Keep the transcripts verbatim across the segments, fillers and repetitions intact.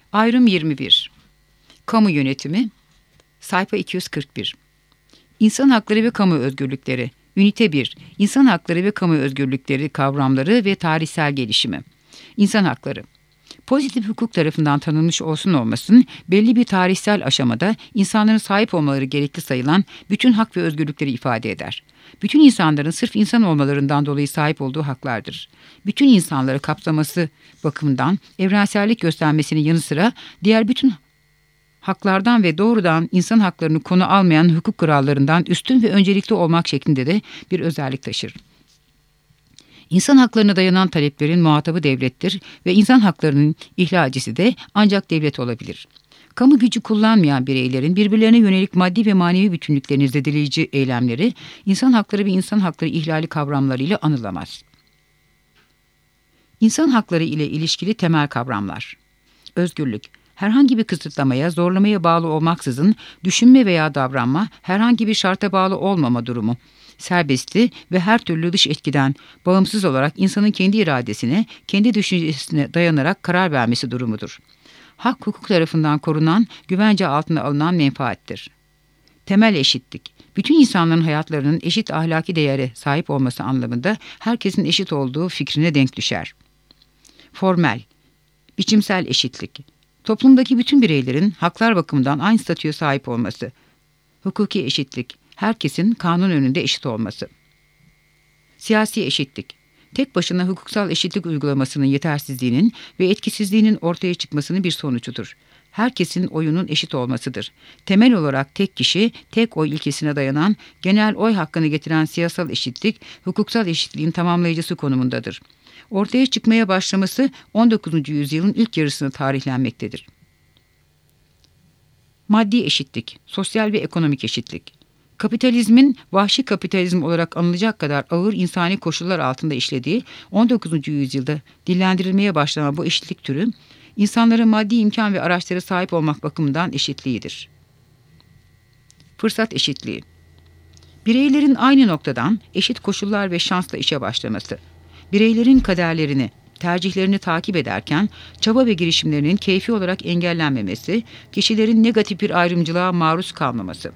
Ayrım yirmi bir. Kamu yönetimi. Sayfa iki yüz kırk bir. İnsan hakları ve kamu özgürlükleri. Ünite bir. İnsan hakları ve kamu özgürlükleri kavramları ve tarihsel gelişimi. İnsan hakları. Pozitif hukuk tarafından tanınmış olsun olmasın, belli bir tarihsel aşamada insanların sahip olmaları gerekli sayılan bütün hak ve özgürlükleri ifade eder. Bütün insanların sırf insan olmalarından dolayı sahip olduğu haklardır. Bütün insanları kapsaması bakımından evrensellik göstermesinin yanı sıra diğer bütün haklardan ve doğrudan insan haklarını konu almayan hukuk kurallarından üstün ve öncelikli olmak şeklinde de bir özellik taşır. İnsan haklarına dayanan taleplerin muhatabı devlettir ve insan haklarının ihlalcisi de ancak devlet olabilir. Kamu gücü kullanmayan bireylerin birbirlerine yönelik maddi ve manevi bütünlüklerini zedeleyici eylemleri, insan hakları ve insan hakları ihlali kavramlarıyla anılamaz. İnsan hakları ile ilişkili temel kavramlar. Özgürlük. Herhangi bir kısıtlamaya, zorlamaya bağlı olmaksızın düşünme veya davranma, herhangi bir şarta bağlı olmama durumu. Serbestli ve her türlü dış etkiden bağımsız olarak insanın kendi iradesine, kendi düşüncesine dayanarak karar vermesi durumudur. Hak hukuk tarafından korunan, güvence altına alınan menfaattir. Temel eşitlik. Bütün insanların hayatlarının eşit ahlaki değere sahip olması anlamında herkesin eşit olduğu fikrine denk düşer. Formel. Biçimsel eşitlik. Toplumdaki bütün bireylerin haklar bakımından aynı statüye sahip olması. Hukuki eşitlik. Herkesin kanun önünde eşit olması. Siyasi eşitlik. Tek başına hukuksal eşitlik uygulamasının yetersizliğinin ve etkisizliğinin ortaya çıkmasının bir sonucudur. Herkesin oyunun eşit olmasıdır. Temel olarak tek kişi, tek oy ilkesine dayanan, genel oy hakkını getiren siyasal eşitlik, hukuksal eşitliğin tamamlayıcısı konumundadır. Ortaya çıkmaya başlaması on dokuzuncu yüzyılın ilk yarısını tarihlenmektedir. Maddi eşitlik, sosyal ve ekonomik eşitlik. Kapitalizmin vahşi kapitalizm olarak anılacak kadar ağır insani koşullar altında işlediği on dokuzuncu yüzyılda dillendirilmeye başlanan bu eşitlik türü, insanların maddi imkan ve araçlara sahip olmak bakımından eşitliğidir. Fırsat eşitliği. Bireylerin aynı noktadan eşit koşullar ve şansla işe başlaması. Bireylerin kaderlerini, tercihlerini takip ederken çaba ve girişimlerinin keyfi olarak engellenmemesi, kişilerin negatif bir ayrımcılığa maruz kalmaması.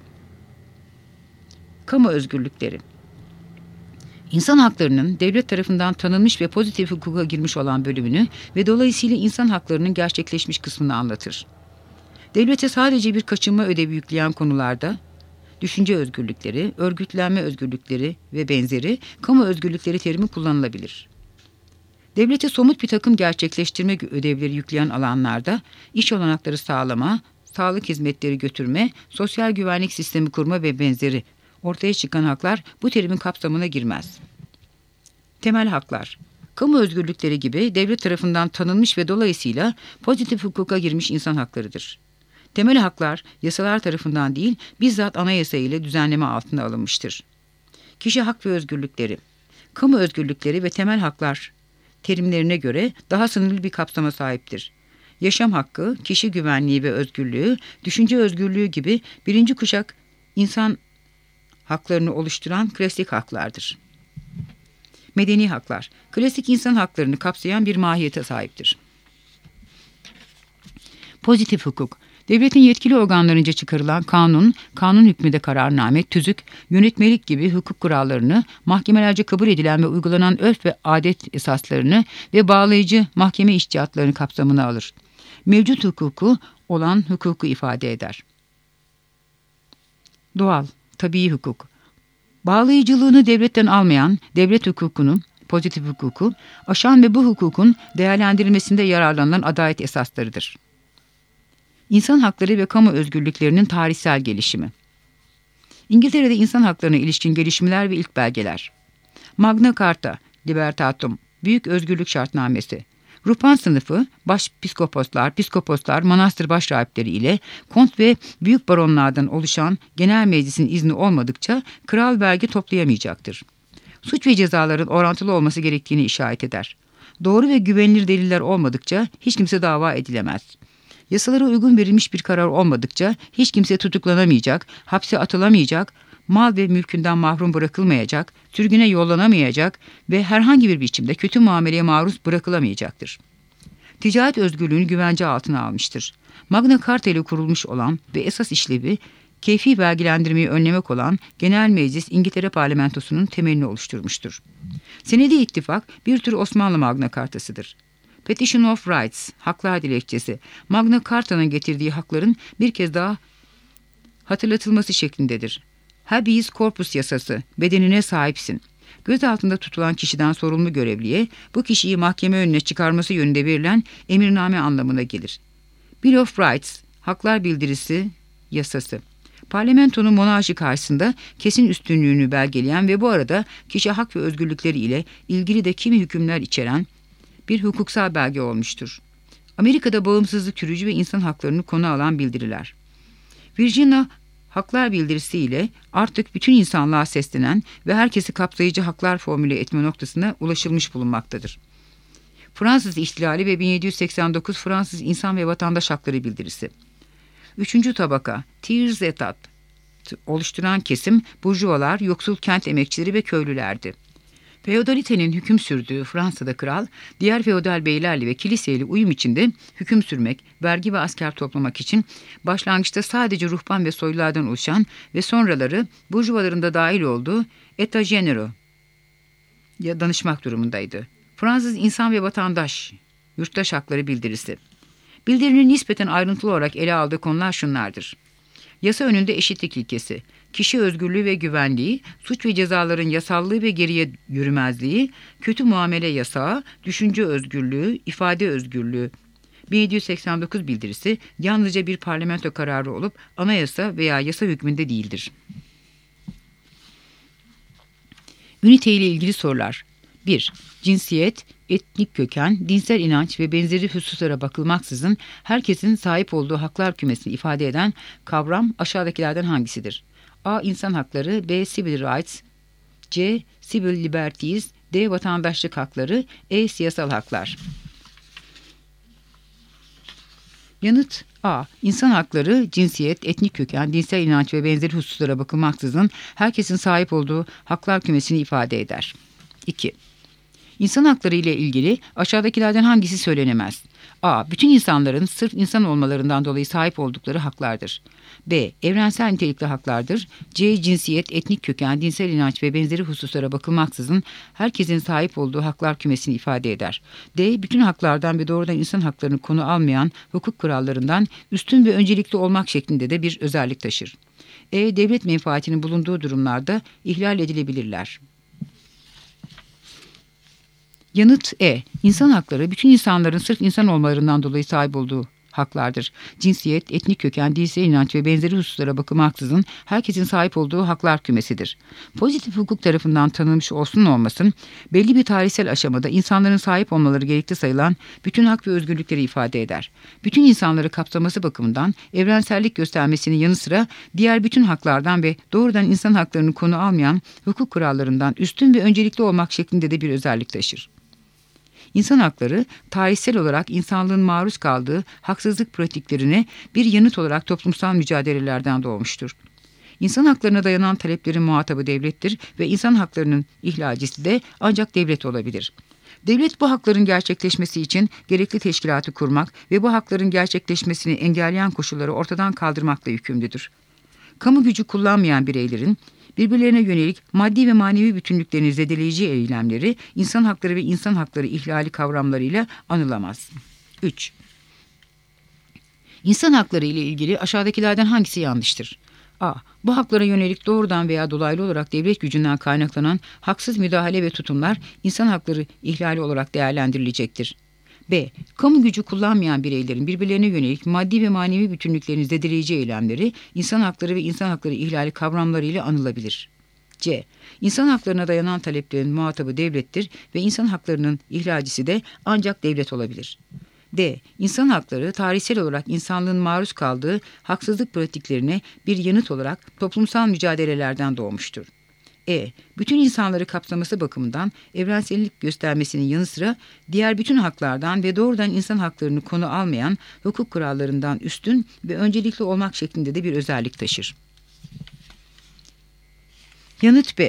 Kamu özgürlükleri. İnsan haklarının devlet tarafından tanınmış ve pozitif hukuka girmiş olan bölümünü ve dolayısıyla insan haklarının gerçekleşmiş kısmını anlatır. Devlete sadece bir kaçınma ödevi yükleyen konularda, düşünce özgürlükleri, örgütlenme özgürlükleri ve benzeri kamu özgürlükleri terimi kullanılabilir. Devlete somut bir takım gerçekleştirme ödevleri yükleyen alanlarda iş olanakları sağlama, sağlık hizmetleri götürme, sosyal güvenlik sistemi kurma ve benzeri ortaya çıkan haklar bu terimin kapsamına girmez. Temel haklar. Kamu özgürlükleri gibi devlet tarafından tanınmış ve dolayısıyla pozitif hukuka girmiş insan haklarıdır. Temel haklar yasalar tarafından değil, bizzat anayasa ile düzenleme altına alınmıştır. Kişi hak ve özgürlükleri. Kamu özgürlükleri ve temel haklar terimlerine göre daha sınırlı bir kapsama sahiptir. Yaşam hakkı, kişi güvenliği ve özgürlüğü, düşünce özgürlüğü gibi birinci kuşak insan haklarını oluşturan klasik haklardır. Medeni haklar, klasik insan haklarını kapsayan bir mahiyete sahiptir. Pozitif hukuk, devletin yetkili organlarınca çıkarılan kanun, kanun hükmünde kararname, tüzük, yönetmelik gibi hukuk kurallarını, mahkemelerce kabul edilen ve uygulanan örf ve adet esaslarını ve bağlayıcı mahkeme içtihatlarını kapsamına alır. Mevcut hukuku olan hukuku ifade eder. Doğal, tabii hukuk. Bağlayıcılığını devletten almayan, devlet hukukunu, pozitif hukuku, aşan ve bu hukukun değerlendirilmesinde yararlanılan adalet esaslarıdır. İnsan hakları ve kamu özgürlüklerinin tarihsel gelişimi. İngiltere'de insan haklarına ilişkin gelişmeler ve ilk belgeler. Magna Carta, Libertatum, Büyük Özgürlük Şartnamesi. Ruhban sınıfı, başpiskoposlar, piskoposlar, manastır başrahipleri ile kont ve büyük baronlardan oluşan genel meclisin izni olmadıkça kral vergi toplayamayacaktır. Suç ve cezaların orantılı olması gerektiğini işaret eder. Doğru ve güvenilir deliller olmadıkça hiç kimse dava edilemez. Yasalara uygun verilmiş bir karar olmadıkça hiç kimse tutuklanamayacak, hapse atılamayacak, mal ve mülkünden mahrum bırakılmayacak, sürgüne yollanamayacak ve herhangi bir biçimde kötü muameleye maruz bırakılamayacaktır. ticaret özgürlüğünü güvence altına almıştır. Magna Carta ile kurulmuş olan ve esas işlevi keyfi vergilendirmeyi önlemek olan Genel Meclis İngiltere Parlamentosu'nun temelini oluşturmuştur. Senedi ittifak bir tür Osmanlı Magna Cartası'dır. Petition of Rights, haklar dilekçesi, Magna Carta'nın getirdiği hakların bir kez daha hatırlatılması şeklindedir. Habeas corpus yasası, bedenine sahipsin. Gözaltında tutulan kişiden sorumlu görevliye bu kişiyi mahkeme önüne çıkarması yönünde verilen emirname anlamına gelir. Bill of Rights, haklar bildirisi yasası. Parlamentonun monarşi karşısında kesin üstünlüğünü belgeleyen ve bu arada kişi hak ve özgürlükleri ile ilgili de kimi hükümler içeren bir hukuksal belge olmuştur. Amerika'da bağımsızlık türücü ve insan haklarını konu alan bildiriler. Virginia Haklar Bildirisi ile artık bütün insanlığa seslenen ve herkesi kapsayıcı haklar formüle etme noktasına ulaşılmış bulunmaktadır. Fransız İhtilali ve bin yedi yüz seksen dokuz Fransız İnsan ve Vatandaş Hakları Bildirisi. Üçüncü tabaka, tiers etat oluşturan kesim, burjuvalar, yoksul kent emekçileri ve köylülerdi. Feodalitenin hüküm sürdüğü Fransa'da kral, diğer feodal beylerle ve kiliseyle uyum içinde hüküm sürmek, vergi ve asker toplamak için başlangıçta sadece ruhban ve soylulardan oluşan ve sonraları burjuvaların da dahil olduğu Etat General ya danışmak durumundaydı. Fransız İnsan ve Vatandaş Yurttaş Hakları Bildirisi. Bildirinin nispeten ayrıntılı olarak ele aldığı konular şunlardır. Yasa önünde eşitlik ilkesi, kişi özgürlüğü ve güvenliği, suç ve cezaların yasallığı ve geriye yürümezliği, kötü muamele yasağı, düşünce özgürlüğü, ifade özgürlüğü. bin yedi yüz seksen dokuz bildirisi yalnızca bir parlamento kararı olup anayasa veya yasa hükmünde değildir. Ünite ile ilgili sorular. bir. Cinsiyet, etnik köken, dinsel inanç ve benzeri hususlara bakılmaksızın herkesin sahip olduğu haklar kümesini ifade eden kavram aşağıdakilerden hangisidir? A. İnsan hakları, B. Civil rights, C. Civil liberties, D. Vatandaşlık hakları, E. Siyasal haklar. Yanıt A. İnsan hakları, cinsiyet, etnik köken, dinsel inanç ve benzeri hususlara bakılmaksızın herkesin sahip olduğu haklar kümesini ifade eder. iki. İnsan hakları ile ilgili aşağıdakilerden hangisi söylenemez? A. Bütün insanların sırf insan olmalarından dolayı sahip oldukları haklardır. B. Evrensel nitelikli haklardır. C. Cinsiyet, etnik köken, dinsel inanç ve benzeri hususlara bakılmaksızın herkesin sahip olduğu haklar kümesini ifade eder. D. Bütün haklardan ve doğrudan insan haklarını konu almayan hukuk kurallarından üstün ve öncelikli olmak şeklinde de bir özellik taşır. E. Devlet menfaatinin bulunduğu durumlarda ihlal edilebilirler. Yanıt E. İnsan hakları bütün insanların sırf insan olmalarından dolayı sahip olduğu haklardır. Cinsiyet, etnik köken, dinsel inanç ve benzeri hususlara bakılmaksızın herkesin sahip olduğu haklar kümesidir. Pozitif hukuk tarafından tanınmış olsun olmasın, belli bir tarihsel aşamada insanların sahip olmaları gerekli sayılan bütün hak ve özgürlükleri ifade eder. Bütün insanları kapsaması bakımından evrensellik göstermesinin yanı sıra diğer bütün haklardan ve doğrudan insan haklarını konu almayan hukuk kurallarından üstün ve öncelikli olmak şeklinde de bir özellik taşır. İnsan hakları, tarihsel olarak insanlığın maruz kaldığı haksızlık pratiklerine bir yanıt olarak toplumsal mücadelelerden doğmuştur. İnsan haklarına dayanan taleplerin muhatabı devlettir ve insan haklarının ihlalcisi de ancak devlet olabilir. Devlet bu hakların gerçekleşmesi için gerekli teşkilatı kurmak ve bu hakların gerçekleşmesini engelleyen koşulları ortadan kaldırmakla yükümlüdür. Kamu gücü kullanmayan bireylerin birbirlerine yönelik maddi ve manevi bütünlüklerini zedeleyici eylemleri insan hakları ve insan hakları ihlali kavramlarıyla anılamaz. üç. İnsan hakları ile ilgili aşağıdakilerden hangisi yanlıştır? A. Bu haklara yönelik doğrudan veya dolaylı olarak devlet gücünden kaynaklanan haksız müdahale ve tutumlar insan hakları ihlali olarak değerlendirilecektir. B. Kamu gücü kullanmayan bireylerin birbirlerine yönelik maddi ve manevi bütünlüklerini zedeleyici eylemleri insan hakları ve insan hakları ihlali kavramlarıyla anılabilir. C. İnsan haklarına dayanan taleplerin muhatabı devlettir ve insan haklarının ihlalcisi de ancak devlet olabilir. D. İnsan hakları tarihsel olarak insanlığın maruz kaldığı haksızlık pratiklerine bir yanıt olarak toplumsal mücadelelerden doğmuştur. E. Bütün insanları kapsaması bakımından evrensellik göstermesinin yanı sıra diğer bütün haklardan ve doğrudan insan haklarını konu almayan hukuk kurallarından üstün ve öncelikli olmak şeklinde de bir özellik taşır. Yanıt B.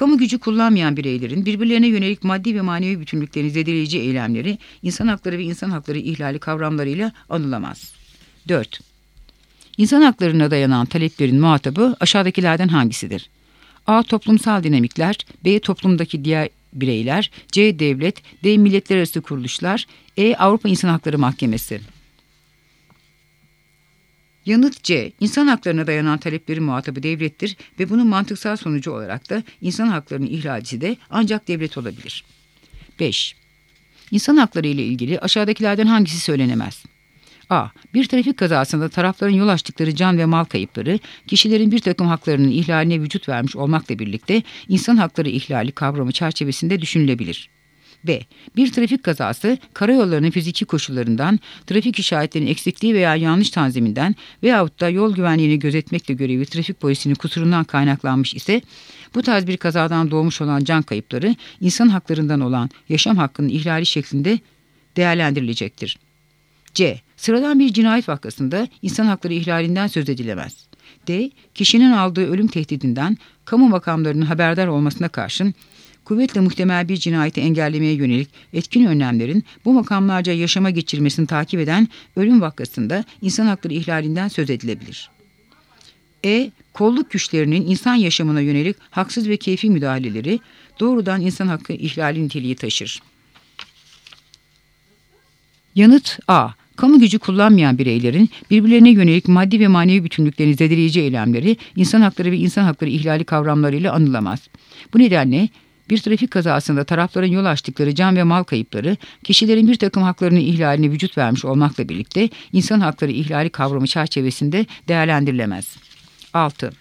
Kamu gücü kullanmayan bireylerin birbirlerine yönelik maddi ve manevi bütünlüklerini zedeleyici eylemleri, insan hakları ve insan hakları ihlali kavramlarıyla anılamaz. dört. İnsan haklarına dayanan taleplerin muhatabı aşağıdakilerden hangisidir? A. Toplumsal dinamikler, B. Toplumdaki diğer bireyler, C. Devlet, D. Milletler arası kuruluşlar, E. Avrupa İnsan Hakları Mahkemesi. Yanıt C. İnsan haklarına dayanan taleplerin muhatabı devlettir ve bunun mantıksal sonucu olarak da insan haklarının ihlalcisi de ancak devlet olabilir. beş. İnsan hakları ile ilgili aşağıdakilerden hangisi söylenemez? A. Bir trafik kazasında tarafların yol açtıkları can ve mal kayıpları, kişilerin bir takım haklarının ihlaline vücut vermiş olmakla birlikte insan hakları ihlali kavramı çerçevesinde düşünülebilir. B. Bir trafik kazası, karayollarının fiziki koşullarından, trafik işaretlerinin eksikliği veya yanlış tanziminden veyahut da yol güvenliğini gözetmekle görevli trafik polisinin kusurundan kaynaklanmış ise, bu tarz bir kazadan doğmuş olan can kayıpları, insan haklarından olan yaşam hakkının ihlali şeklinde değerlendirilecektir. C. Sıradan bir cinayet vakasında insan hakları ihlalinden söz edilemez. D. Kişinin aldığı ölüm tehdidinden kamu makamlarının haberdar olmasına karşın kuvvetle muhtemel bir cinayeti engellemeye yönelik etkin önlemlerin bu makamlarca yaşama geçirmesini takip eden ölüm vakasında insan hakları ihlalinden söz edilebilir. E. Kolluk güçlerinin insan yaşamına yönelik haksız ve keyfi müdahaleleri doğrudan insan hakkı ihlali niteliği taşır. Yanıt A. Kamu gücü kullanmayan bireylerin birbirlerine yönelik maddi ve manevi bütünlüklerini zedeleyici eylemleri, insan hakları ve insan hakları ihlali kavramlarıyla anılamaz. Bu nedenle bir trafik kazasında tarafların yol açtıkları can ve mal kayıpları, kişilerin bir takım haklarının ihlaline vücut vermiş olmakla birlikte insan hakları ihlali kavramı çerçevesinde değerlendirilemez. altı.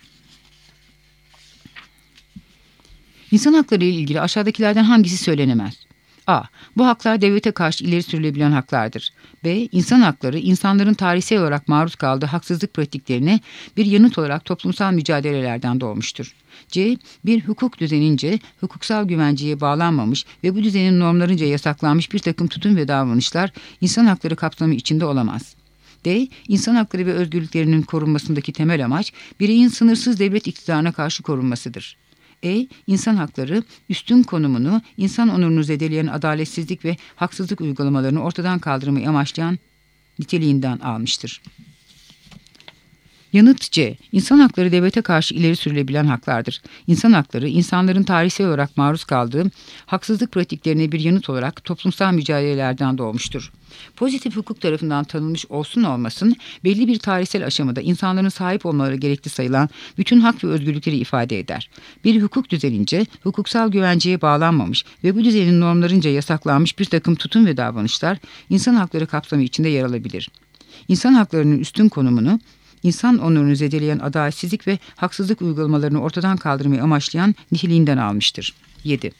İnsan hakları ile ilgili aşağıdakilerden hangisi söylenemez? A. Bu haklar devlete karşı ileri sürülebilen haklardır. B. İnsan hakları, insanların tarihsel olarak maruz kaldığı haksızlık pratiklerine bir yanıt olarak toplumsal mücadelelerden doğmuştur. C. Bir hukuk düzenince hukuksal güvenceye bağlanmamış ve bu düzenin normlarınca yasaklanmış bir takım tutum ve davranışlar insan hakları kapsamı içinde olamaz. D. İnsan hakları ve özgürlüklerinin korunmasındaki temel amaç bireyin sınırsız devlet iktidarına karşı korunmasıdır. E. İnsan hakları, üstün konumunu, insan onurunu zedeleyen adaletsizlik ve haksızlık uygulamalarını ortadan kaldırmayı amaçlayan niteliğinden almıştır. Yanıt C. İnsan hakları devlete karşı ileri sürülebilen haklardır. İnsan hakları, insanların tarihsel olarak maruz kaldığı haksızlık pratiklerine bir yanıt olarak toplumsal mücadelelerden doğmuştur. Pozitif hukuk tarafından tanınmış olsun olmasın, belli bir tarihsel aşamada insanların sahip olmaları gerekli sayılan bütün hak ve özgürlükleri ifade eder. Bir hukuk düzenince hukuksal güvenceye bağlanmamış ve bu düzenin normlarınca yasaklanmış bir takım tutum ve davranışlar insan hakları kapsamı içinde yer alabilir. İnsan haklarının üstün konumunu, İnsan onurunu zedeleyen adaletsizlik ve haksızlık uygulamalarını ortadan kaldırmayı amaçlayan niteliğinden almıştır. yedi.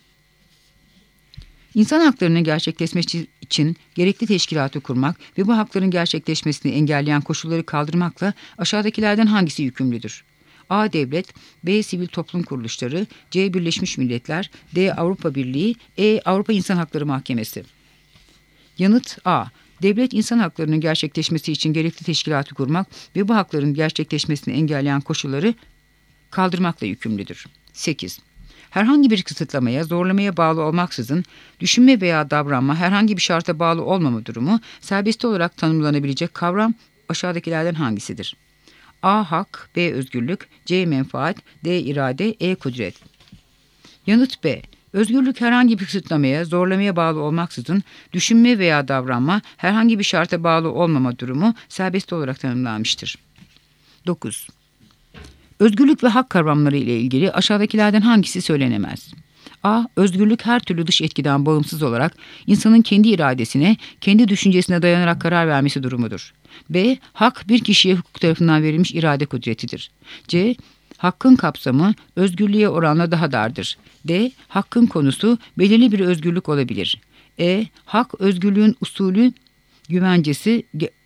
İnsan haklarının gerçekleşmesi için gerekli teşkilatı kurmak ve bu hakların gerçekleşmesini engelleyen koşulları kaldırmakla aşağıdakilerden hangisi yükümlüdür? A. Devlet, B. Sivil toplum kuruluşları, C. Birleşmiş Milletler, D. Avrupa Birliği, E. Avrupa İnsan Hakları Mahkemesi. Yanıt A. Devlet insan haklarının gerçekleşmesi için gerekli teşkilatı kurmak ve bu hakların gerçekleşmesini engelleyen koşulları kaldırmakla yükümlüdür. sekiz. Herhangi bir kısıtlamaya, zorlamaya bağlı olmaksızın düşünme veya davranma herhangi bir şarta bağlı olmama durumu serbest olarak tanımlanabilecek kavram aşağıdakilerden hangisidir? A. Hak, B. Özgürlük, C. Menfaat, D. irade, E. Kudret. Yanıt B. Özgürlük herhangi bir kısıtlamaya, zorlamaya bağlı olmaksızın düşünme veya davranma herhangi bir şarta bağlı olmama durumu serbest olarak tanımlanmıştır. dokuz. Özgürlük ve hak kavramları ile ilgili aşağıdakilerden hangisi söylenemez? A. Özgürlük her türlü dış etkiden bağımsız olarak insanın kendi iradesine, kendi düşüncesine dayanarak karar vermesi durumudur. B. Hak bir kişiye hukuk tarafından verilmiş irade kudretidir. C. Hakkın kapsamı özgürlüğe oranla daha dardır. D. Hakkın konusu belirli bir özgürlük olabilir. E. Hak özgürlüğün usulü güvencesi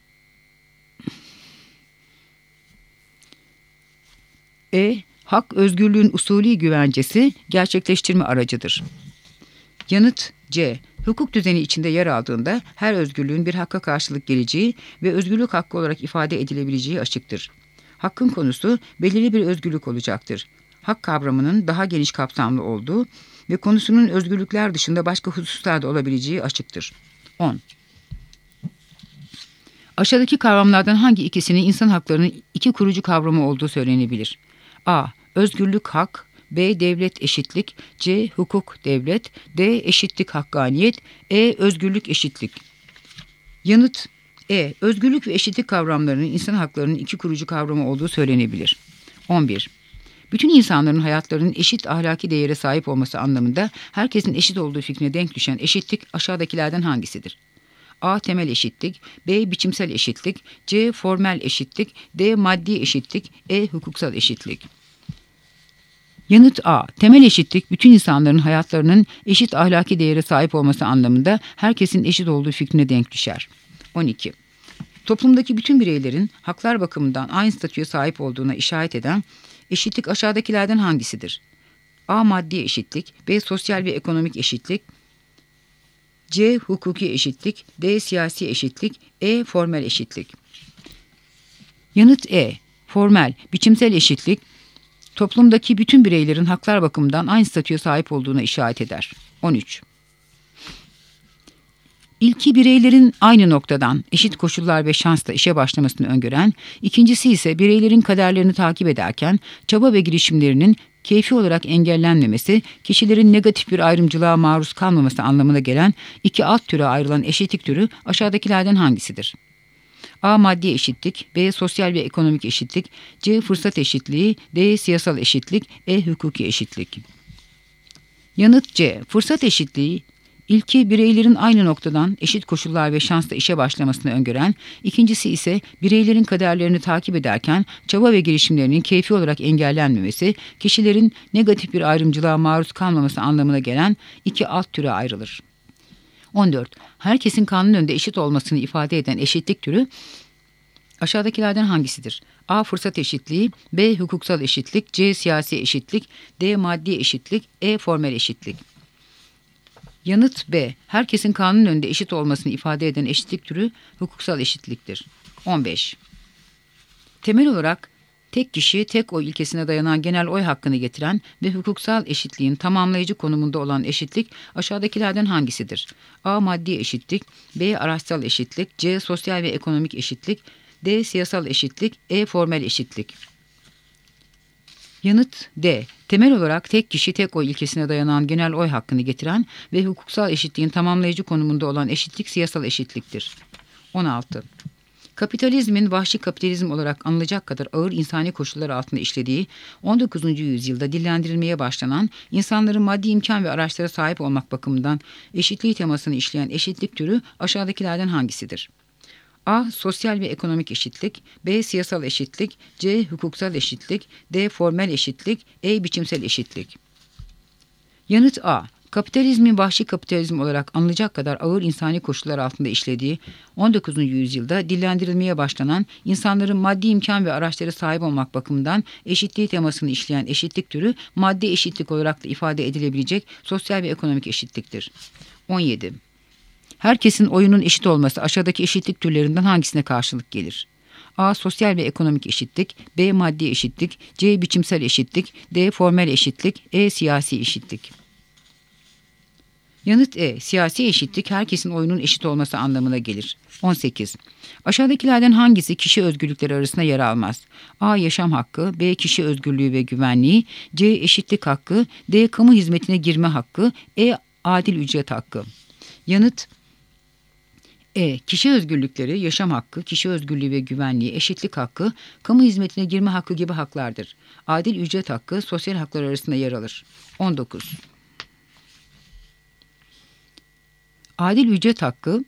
E. Hak özgürlüğün usulü güvencesi gerçekleştirme aracıdır. Yanıt C. Hukuk düzeni içinde yer aldığında her özgürlüğün bir hakka karşılık geleceği ve özgürlük hakkı olarak ifade edilebileceği açıktır. Hakkın konusu belirli bir özgürlük olacaktır. hak kavramının daha geniş kapsamlı olduğu ve konusunun özgürlükler dışında başka hususlarda olabileceği açıktır. on. Aşağıdaki kavramlardan hangi ikisinin insan haklarının iki kurucu kavramı olduğu söylenebilir? A. Özgürlük hak, B. Devlet eşitlik, C. Hukuk devlet, D. Eşitlik hakkaniyet, E. Özgürlük eşitlik. Yanıt E. Özgürlük ve eşitlik kavramlarının insan haklarının iki kurucu kavramı olduğu söylenebilir. on bir. Bütün insanların hayatlarının eşit ahlaki değere sahip olması anlamında herkesin eşit olduğu fikrine denk düşen eşitlik aşağıdakilerden hangisidir? A. Temel eşitlik, B. Biçimsel eşitlik, C. Formel eşitlik, D. Maddi eşitlik, E. Hukuksal eşitlik. Yanıt A. Temel eşitlik, bütün insanların hayatlarının eşit ahlaki değere sahip olması anlamında herkesin eşit olduğu fikrine denk düşer. on iki. Toplumdaki bütün bireylerin haklar bakımından aynı statüye sahip olduğuna işaret eden eşitlik aşağıdakilerden hangisidir? A. Maddi eşitlik, B. Sosyal ve ekonomik eşitlik, C. Hukuki eşitlik, D. Siyasi eşitlik, E. Formel eşitlik. Yanıt E. Formel, biçimsel eşitlik, toplumdaki bütün bireylerin haklar bakımından aynı statüye sahip olduğuna işaret eder. on üç. İlki bireylerin aynı noktadan eşit koşullar ve şansla işe başlamasını öngören, ikincisi ise bireylerin kaderlerini takip ederken çaba ve girişimlerinin keyfi olarak engellenmemesi, kişilerin negatif bir ayrımcılığa maruz kalmaması anlamına gelen iki alt türe ayrılan eşitlik türü aşağıdakilerden hangisidir? A. Maddi eşitlik, B. Sosyal ve ekonomik eşitlik, C. Fırsat eşitliği, D. Siyasal eşitlik, E. Hukuki eşitlik. Yanıt C. Fırsat eşitliği, İlki bireylerin aynı noktadan eşit koşullar ve şansla işe başlamasını öngören, ikincisi ise bireylerin kaderlerini takip ederken çaba ve girişimlerinin keyfi olarak engellenmemesi, kişilerin negatif bir ayrımcılığa maruz kalmaması anlamına gelen iki alt türe ayrılır. on dört. Herkesin kanun önünde eşit olmasını ifade eden eşitlik türü aşağıdakilerden hangisidir? A. Fırsat eşitliği, B. Hukuksal eşitlik, C. Siyasi eşitlik, D. Maddi eşitlik, E. Formel eşitlik. Yanıt B. Herkesin kanun önünde eşit olmasını ifade eden eşitlik türü hukuksal eşitliktir. on beş. Temel olarak tek kişi, tek oy ilkesine dayanan genel oy hakkını getiren ve hukuksal eşitliğin tamamlayıcı konumunda olan eşitlik aşağıdakilerden hangisidir? A. Maddi eşitlik, B. Araçsal eşitlik, C. Sosyal ve ekonomik eşitlik, D. Siyasal eşitlik, E. Formel eşitlik. Yanıt D. Temel olarak tek kişi, tek oy ilkesine dayanan genel oy hakkını getiren ve hukuksal eşitliğin tamamlayıcı konumunda olan eşitlik siyasal eşitliktir. on altı. Kapitalizmin vahşi kapitalizm olarak anılacak kadar ağır insani koşullar altında işlediği on dokuzuncu yüzyılda dillendirilmeye başlanan, insanların maddi imkan ve araçlara sahip olmak bakımından eşitliği temasını işleyen eşitlik türü aşağıdakilerden hangisidir? A. Sosyal ve ekonomik eşitlik, B. Siyasal eşitlik, C. Hukuksal eşitlik, D. Formel eşitlik, E. Biçimsel eşitlik. Yanıt A. Kapitalizmin vahşi kapitalizm olarak anılacak kadar ağır insani koşullar altında işlediği on dokuzuncu yüzyılda dillendirilmeye başlanan, insanların maddi imkan ve araçlara sahip olmak bakımından eşitliği temasını işleyen eşitlik türü maddi eşitlik olarak da ifade edilebilecek sosyal ve ekonomik eşitliktir. on yedi. Herkesin oyunun eşit olması aşağıdaki eşitlik türlerinden hangisine karşılık gelir? A. Sosyal ve ekonomik eşitlik, B. Maddi eşitlik, C. Biçimsel eşitlik, D. Formel eşitlik, E. Siyasi eşitlik. Yanıt E. Siyasi eşitlik herkesin oyunun eşit olması anlamına gelir. on sekiz. Aşağıdakilerden hangisi kişi özgürlükleri arasında yer almaz? A. Yaşam hakkı, B. Kişi özgürlüğü ve güvenliği, C. Eşitlik hakkı, D. Kamu hizmetine girme hakkı, E. Adil ücret hakkı. Yanıt E. Kişi özgürlükleri, yaşam hakkı, kişi özgürlüğü ve güvenliği, eşitlik hakkı, kamu hizmetine girme hakkı gibi haklardır. Adil ücret hakkı sosyal haklar arasında yer alır. on dokuz. Adil ücret hakkı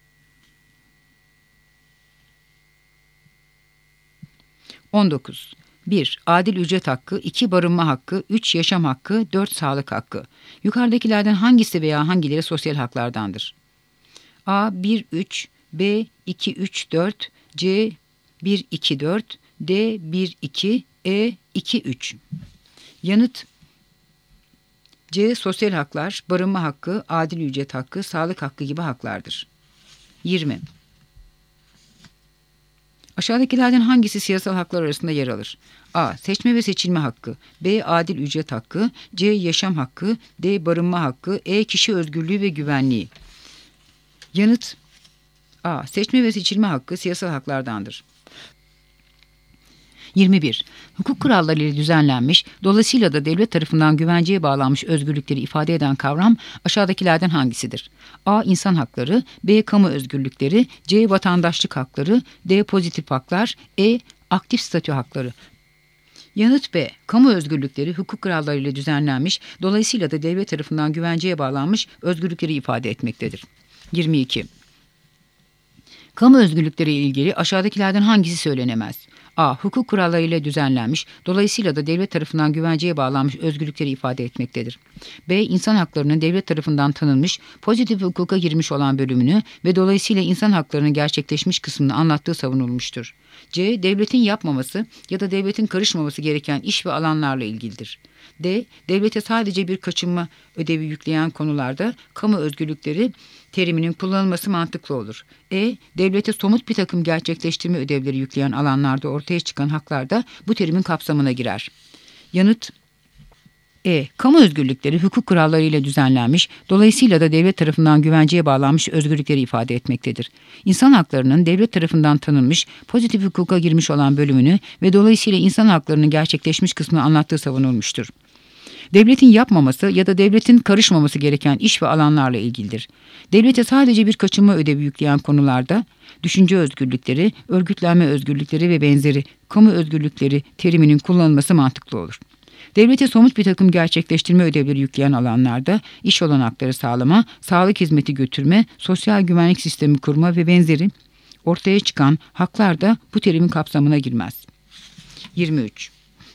on dokuz. bir. Adil ücret hakkı, iki. Barınma hakkı, üç. Yaşam hakkı, dört. Sağlık hakkı. Yukarıdakilerden hangisi veya hangileri sosyal haklardandır? A. bir üç, B. iki üç dört, C. bir iki dört, D. bir iki, E. iki üç. Yanıt C. Sosyal haklar, barınma hakkı, adil ücret hakkı, sağlık hakkı gibi haklardır. yirmi. Aşağıdakilerden hangisi siyasal haklar arasında yer alır? A. Seçme ve seçilme hakkı. B. Adil ücret hakkı. C. Yaşam hakkı. D. Barınma hakkı. E. Kişi özgürlüğü ve güvenliği. Yanıt A. Seçme ve seçilme hakkı siyasal haklardandır. yirmi bir. Hukuk kuralları ile düzenlenmiş, dolayısıyla da devlet tarafından güvenceye bağlanmış özgürlükleri ifade eden kavram aşağıdakilerden hangisidir? A. İnsan hakları. B. Kamu özgürlükleri. C. Vatandaşlık hakları. D. Pozitif haklar. E. Aktif statü hakları. Yanıt B. Kamu özgürlükleri hukuk kuralları ile düzenlenmiş, dolayısıyla da devlet tarafından güvenceye bağlanmış özgürlükleri ifade etmektedir. yirmi iki. Kamu özgürlükleri ile ilgili aşağıdakilerden hangisi söylenemez? A. Hukuk kuralları ile düzenlenmiş, dolayısıyla da devlet tarafından güvenceye bağlanmış özgürlükleri ifade etmektedir. B. İnsan haklarının devlet tarafından tanınmış, pozitif hukuka girmiş olan bölümünü ve dolayısıyla insan haklarının gerçekleşmiş kısmını anlattığı savunulmuştur. C. Devletin yapmaması ya da devletin karışmaması gereken iş ve alanlarla ilgilidir. D. Devlete sadece bir kaçınma ödevi yükleyen konularda kamu özgürlükleri teriminin kullanılması mantıklı olur. E. Devlete somut bir takım gerçekleştirme ödevleri yükleyen alanlarda ortaya çıkan haklar da bu terimin kapsamına girer. Yanıt E. Kamu özgürlükleri hukuk kuralları ile düzenlenmiş, dolayısıyla da devlet tarafından güvenceye bağlanmış özgürlükleri ifade etmektedir. İnsan haklarının devlet tarafından tanınmış, pozitif hukuka girmiş olan bölümünü ve dolayısıyla insan haklarının gerçekleşmiş kısmını anlattığı savunulmuştur. Devletin yapmaması ya da devletin karışmaması gereken iş ve alanlarla ilgilidir. Devlete sadece bir kaçınma ödevi yükleyen konularda düşünce özgürlükleri, örgütlenme özgürlükleri ve benzeri kamu özgürlükleri teriminin kullanılması mantıklı olur. Devlete somut bir takım gerçekleştirme ödevleri yükleyen alanlarda iş olanakları sağlama, sağlık hizmeti götürme, sosyal güvenlik sistemi kurma ve benzeri ortaya çıkan haklar da bu terimin kapsamına girmez. yirmi üç.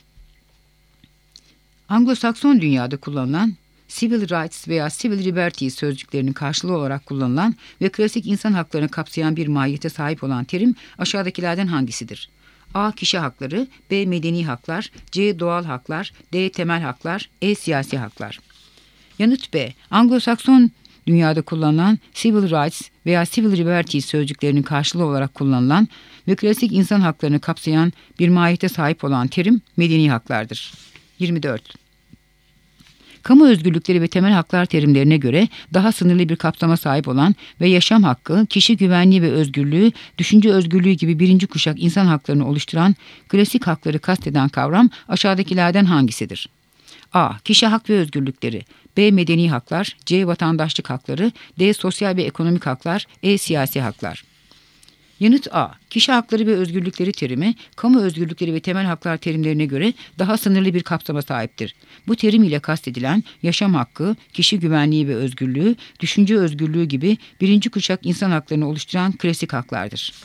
Anglo-Sakson dünyada kullanılan civil rights veya civil liberties sözcüklerinin karşılığı olarak kullanılan ve klasik insan haklarını kapsayan bir mahiyete sahip olan terim aşağıdakilerden hangisidir? A. Kişi hakları. B. Medeni haklar. C. Doğal haklar. D. Temel haklar. E. Siyasi haklar. Yanıt B. Anglo-Sakson dünyada kullanılan civil rights veya civil liberties sözcüklerinin karşılığı olarak kullanılan ve klasik insan haklarını kapsayan bir mahiyete sahip olan terim medeni haklardır. yirmi dört. Kamu özgürlükleri ve temel haklar terimlerine göre daha sınırlı bir kapsama sahip olan ve yaşam hakkı, kişi güvenliği ve özgürlüğü, düşünce özgürlüğü gibi birinci kuşak insan haklarını oluşturan klasik hakları kasteden kavram aşağıdakilerden hangisidir? A. Kişi hak ve özgürlükleri. B. Medeni haklar. C. Vatandaşlık hakları. D. Sosyal ve ekonomik haklar. E. Siyasi haklar. Yanıt A. Kişi hakları ve özgürlükleri terimi, kamu özgürlükleri ve temel haklar terimlerine göre daha sınırlı bir kapsama sahiptir. Bu terim ile kastedilen yaşam hakkı, kişi güvenliği ve özgürlüğü, düşünce özgürlüğü gibi birinci kuşak insan haklarını oluşturan klasik haklardır.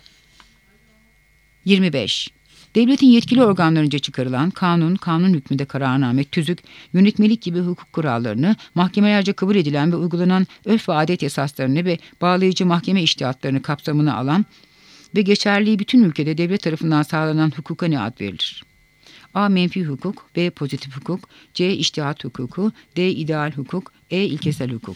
yirmi beş. Devletin yetkili organlarınca çıkarılan kanun, kanun hükmünde kararname, tüzük, yönetmelik gibi hukuk kurallarını, mahkemelerce kabul edilen ve uygulanan örf ve adet esaslarını ve bağlayıcı mahkeme içtihatlarını kapsamına alan ve geçerliliği bütün ülkede devlet tarafından sağlanan hukuka ne ad verilir? A. Menfi hukuk. B. Pozitif hukuk. C. İçtihat hukuku. D. İdeal hukuk. E. İlkesel hukuk.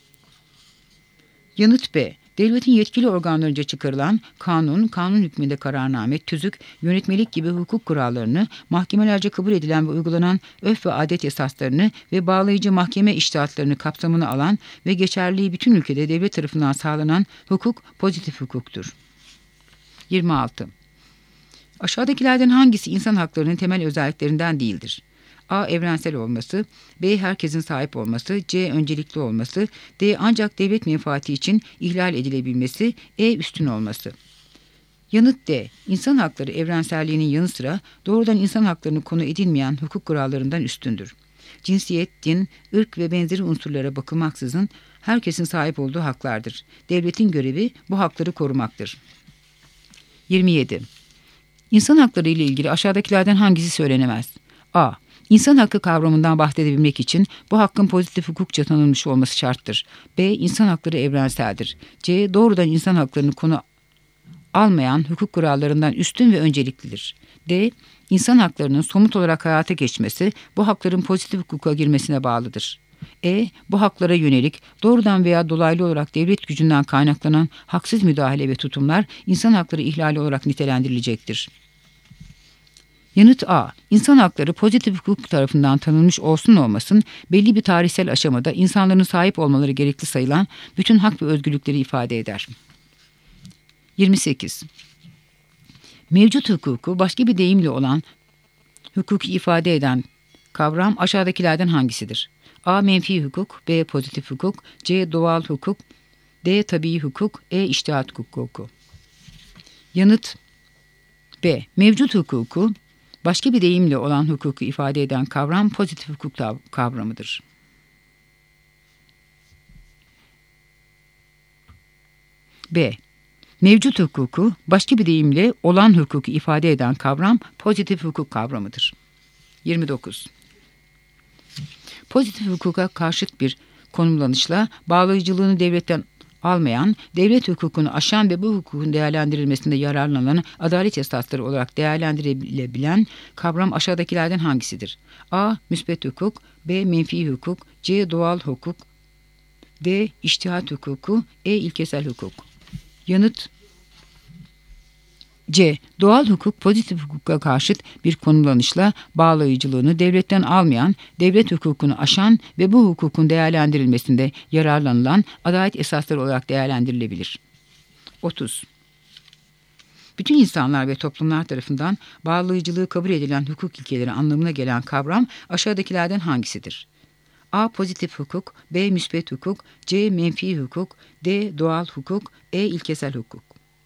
Yanıt B. Devletin yetkili organlarınca çıkarılan kanun, kanun hükmünde kararname, tüzük, yönetmelik gibi hukuk kurallarını, mahkemelerce kabul edilen ve uygulanan örf ve adet esaslarını ve bağlayıcı mahkeme içtihatlarını kapsamına alan ve geçerliliği bütün ülkede devlet tarafından sağlanan hukuk pozitif hukuktur. yirmi altı. Aşağıdakilerden hangisi insan haklarının temel özelliklerinden değildir? A. Evrensel olması. B. Herkesin sahip olması. C. Öncelikli olması. D. Ancak devlet menfaati için ihlal edilebilmesi. E. Üstün olması. Yanıt D. İnsan hakları evrenselliğinin yanı sıra doğrudan insan haklarını konu edilmeyen hukuk kurallarından üstündür. Cinsiyet, din, ırk ve benzeri unsurlara bakılmaksızın herkesin sahip olduğu haklardır. Devletin görevi bu hakları korumaktır. yirmi yedi. İnsan hakları ile ilgili aşağıdakilerden hangisi söylenemez? A. İnsan hakkı kavramından bahsedebilmek için bu hakkın pozitif hukukça tanınmış olması şarttır. B. İnsan hakları evrenseldir. C. Doğrudan insan haklarını konu almayan hukuk kurallarından üstün ve önceliklidir. D. İnsan haklarının somut olarak hayata geçmesi bu hakların pozitif hukuka girmesine bağlıdır. E. Bu haklara yönelik doğrudan veya dolaylı olarak devlet gücünden kaynaklanan haksız müdahale ve tutumlar insan hakları ihlali olarak nitelendirilecektir. Yanıt A. İnsan hakları pozitif hukuk tarafından tanınmış olsun olmasın belli bir tarihsel aşamada insanların sahip olmaları gerekli sayılan bütün hak ve özgürlükleri ifade eder. yirmi sekiz. Mevcut hukuku başka bir deyimle olan hukuku ifade eden kavram aşağıdakilerden hangisidir? A. Menfi hukuk, B. Pozitif hukuk, C. Doğal hukuk, D. Tabii hukuk, E. İçtihat hukuku. Yanıt B. Mevcut hukuku başka bir deyimle olan hukuku ifade eden kavram pozitif hukuk kavramıdır. B. Mevcut hukuku başka bir deyimle olan hukuku ifade eden kavram pozitif hukuk kavramıdır. yirmi dokuz. Pozitif hukuka karşıt bir konumlanışla bağlayıcılığını devletten almayan, devlet hukukunu aşan ve bu hukukun değerlendirilmesinde yararlanan adalet esasları olarak değerlendirilebilen kavram aşağıdakilerden hangisidir? A. Müsbet hukuk, B. Menfi hukuk, C. Doğal hukuk, D. İçtihat hukuku, E. İlkesel hukuk. Yanıt C. Doğal hukuk pozitif hukuka karşıt bir konumlanışla bağlayıcılığını devletten almayan, devlet hukukunu aşan ve bu hukukun değerlendirilmesinde yararlanılan adalet esasları olarak değerlendirilebilir. otuz. Bütün insanlar ve toplumlar tarafından bağlayıcılığı kabul edilen hukuk ilkeleri anlamına gelen kavram aşağıdakilerden hangisidir? A. Pozitif hukuk, B. Müsbet hukuk, C. Menfi hukuk, D. Doğal hukuk, E. İlkesel hukuk.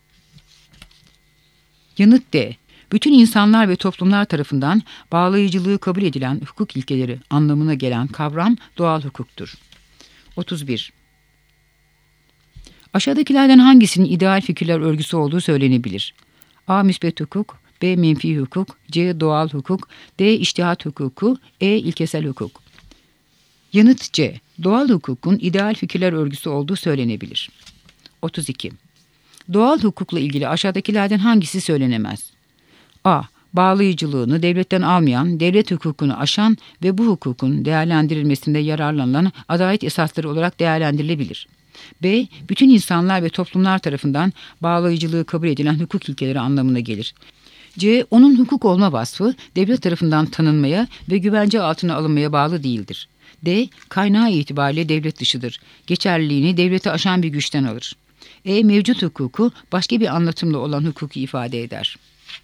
Yanıt D. Bütün insanlar ve toplumlar tarafından bağlayıcılığı kabul edilen hukuk ilkeleri anlamına gelen kavram doğal hukuktur. otuz bir. Aşağıdakilerden hangisinin ideal fikirler örgüsü olduğu söylenebilir? A. Müsbet hukuk, B. Menfi hukuk, C. Doğal hukuk, D. İçtihat hukuku, E. İlkesel hukuk. Yanıt C. Doğal hukukun ideal fikirler örgüsü olduğu söylenebilir. otuz iki. Doğal hukukla ilgili aşağıdakilerden hangisi söylenemez? A. Bağlayıcılığını devletten almayan, devlet hukukunu aşan ve bu hukukun değerlendirilmesinde yararlanılan adalet esasları olarak değerlendirilebilir. B. Bütün insanlar ve toplumlar tarafından bağlayıcılığı kabul edilen hukuk ilkeleri anlamına gelir. C. Onun hukuk olma vasfı devlet tarafından tanınmaya ve güvence altına alınmaya bağlı değildir. D. Kaynağı itibariyle devlet dışıdır. Geçerliliğini devleti aşan bir güçten alır. E. Mevcut hukuku başka bir anlatımla olan hukuku ifade eder.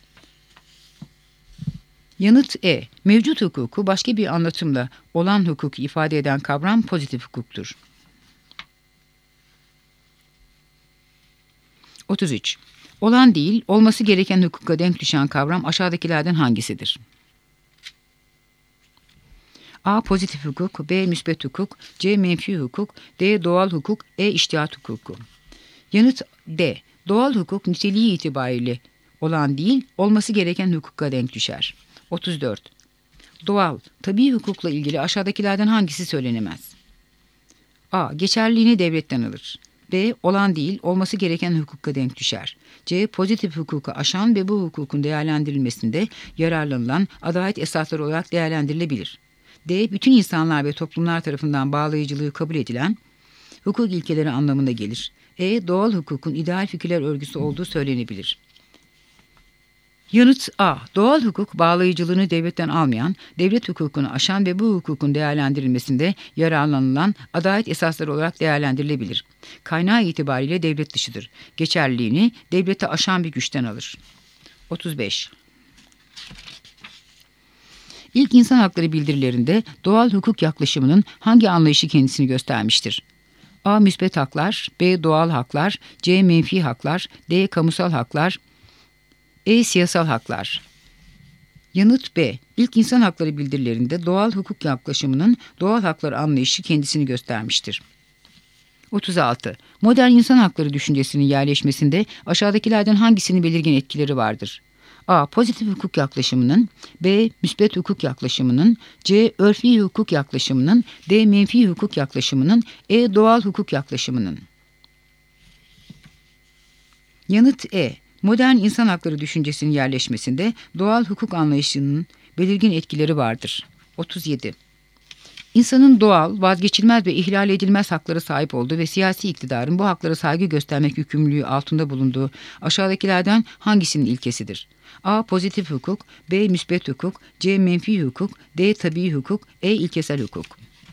Yanıt E. Mevcut hukuku başka bir anlatımla olan hukuku ifade eden kavram pozitif hukuktur. otuz üç. Olan değil, olması gereken hukuka denk düşen kavram aşağıdakilerden hangisidir? A. Pozitif hukuk, B. Müsbet hukuk, C. Menfi hukuk, D. Doğal hukuk, E. İçtihat hukuku. Yanıt D. Doğal hukuk niteliği itibariyle olan değil, olması gereken hukuka denk düşer. otuz dört. Doğal, tabii hukukla ilgili aşağıdakilerden hangisi söylenemez? A. Geçerliliğini devletten alır. B. Olan değil, olması gereken hukuka denk düşer. C. Pozitif hukuku aşan ve bu hukukun değerlendirilmesinde yararlanılan adalet esasları olarak değerlendirilebilir. D. Bütün insanlar ve toplumlar tarafından bağlayıcılığı kabul edilen hukuk ilkeleri anlamına gelir. E. Doğal hukukun ideal fikirler örgüsü olduğu söylenebilir. Yanıt A. Doğal hukuk bağlayıcılığını devletten almayan, devlet hukukunu aşan ve bu hukukun değerlendirilmesinde yararlanılan adalet esasları olarak değerlendirilebilir. Kaynağı itibariyle devlet dışıdır. Geçerliliğini devlete aşan bir güçten alır. otuz beş. İlk insan hakları bildirilerinde doğal hukuk yaklaşımının hangi anlayışı kendisini göstermiştir? A. Müsbet haklar, B. Doğal haklar, C. Menfi haklar, D. Kamusal haklar, E. Siyasal haklar. Yanıt B. İlk insan hakları bildirilerinde doğal hukuk yaklaşımının doğal haklar anlayışı kendisini göstermiştir. otuz altı. Modern insan hakları düşüncesinin yerleşmesinde aşağıdakilerden hangisinin belirgin etkileri vardır? A. Pozitif hukuk yaklaşımının, B. Müsbet hukuk yaklaşımının, C. Örfi hukuk yaklaşımının, D. Menfi hukuk yaklaşımının, E. Doğal hukuk yaklaşımının. Yanıt E. Modern insan hakları düşüncesinin yerleşmesinde doğal hukuk anlayışının belirgin etkileri vardır. otuz yedi. İnsanın doğal, vazgeçilmez ve ihlal edilmez haklara sahip olduğu ve siyasi iktidarın bu haklara saygı göstermek yükümlülüğü altında bulunduğu aşağıdakilerden hangisinin ilkesidir? A. Pozitif hukuk, B. Müsbet hukuk, C. Menfi hukuk, D. Tabii hukuk, E. İlkesel hukuk.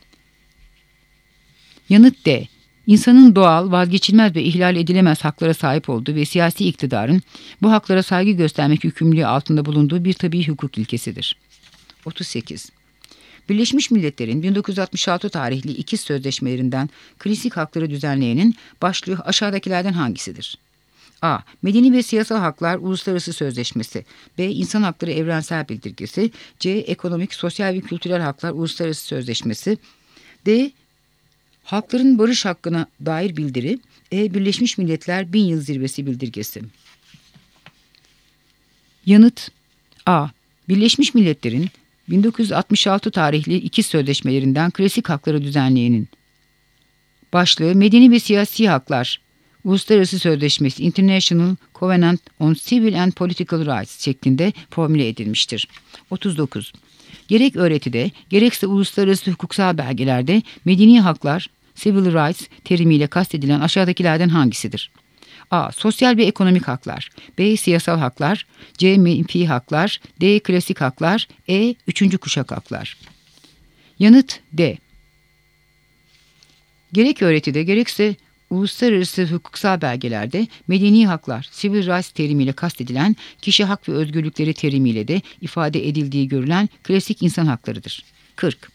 Yanıt D. İnsanın doğal, vazgeçilmez ve ihlal edilemez haklara sahip olduğu ve siyasi iktidarın bu haklara saygı göstermek yükümlülüğü altında bulunduğu bir tabii hukuk ilkesidir. otuz sekiz. Birleşmiş Milletler'in bin dokuz yüz altmış altı tarihli ikiz sözleşmelerinden klasik hakları düzenleyenin başlığı aşağıdakilerden hangisidir? A. Medeni ve Siyasal Haklar Uluslararası Sözleşmesi, B. İnsan Hakları Evrensel Bildirgesi, C. Ekonomik, Sosyal ve Kültürel Haklar Uluslararası Sözleşmesi, D. Halkların barış hakkına dair bildiri, E. Birleşmiş Milletler Bin Yıl Zirvesi Bildirgesi. Yanıt A. Birleşmiş Milletler'in bin dokuz yüz altmış altı tarihli ikiz sözleşmelerinden klasik hakları düzenleyenin başlığı Medeni ve Siyasi Haklar Uluslararası Sözleşmesi International Covenant on Civil and Political Rights şeklinde formüle edilmiştir. otuz dokuz. Gerek öğretide gerekse uluslararası hukuksal belgelerde medeni haklar Civil Rights terimiyle kastedilen aşağıdakilerden hangisidir? A. Sosyal ve ekonomik haklar, B. Siyasal haklar, C. Menfi haklar, D. Klasik haklar, E. Üçüncü kuşak haklar. Yanıt D. Gerek öğretide gerekse uluslararası hukuksal belgelerde medeni haklar, civil rights terimiyle kastedilen kişi hak ve özgürlükleri terimiyle de ifade edildiği görülen klasik insan haklarıdır. kırk.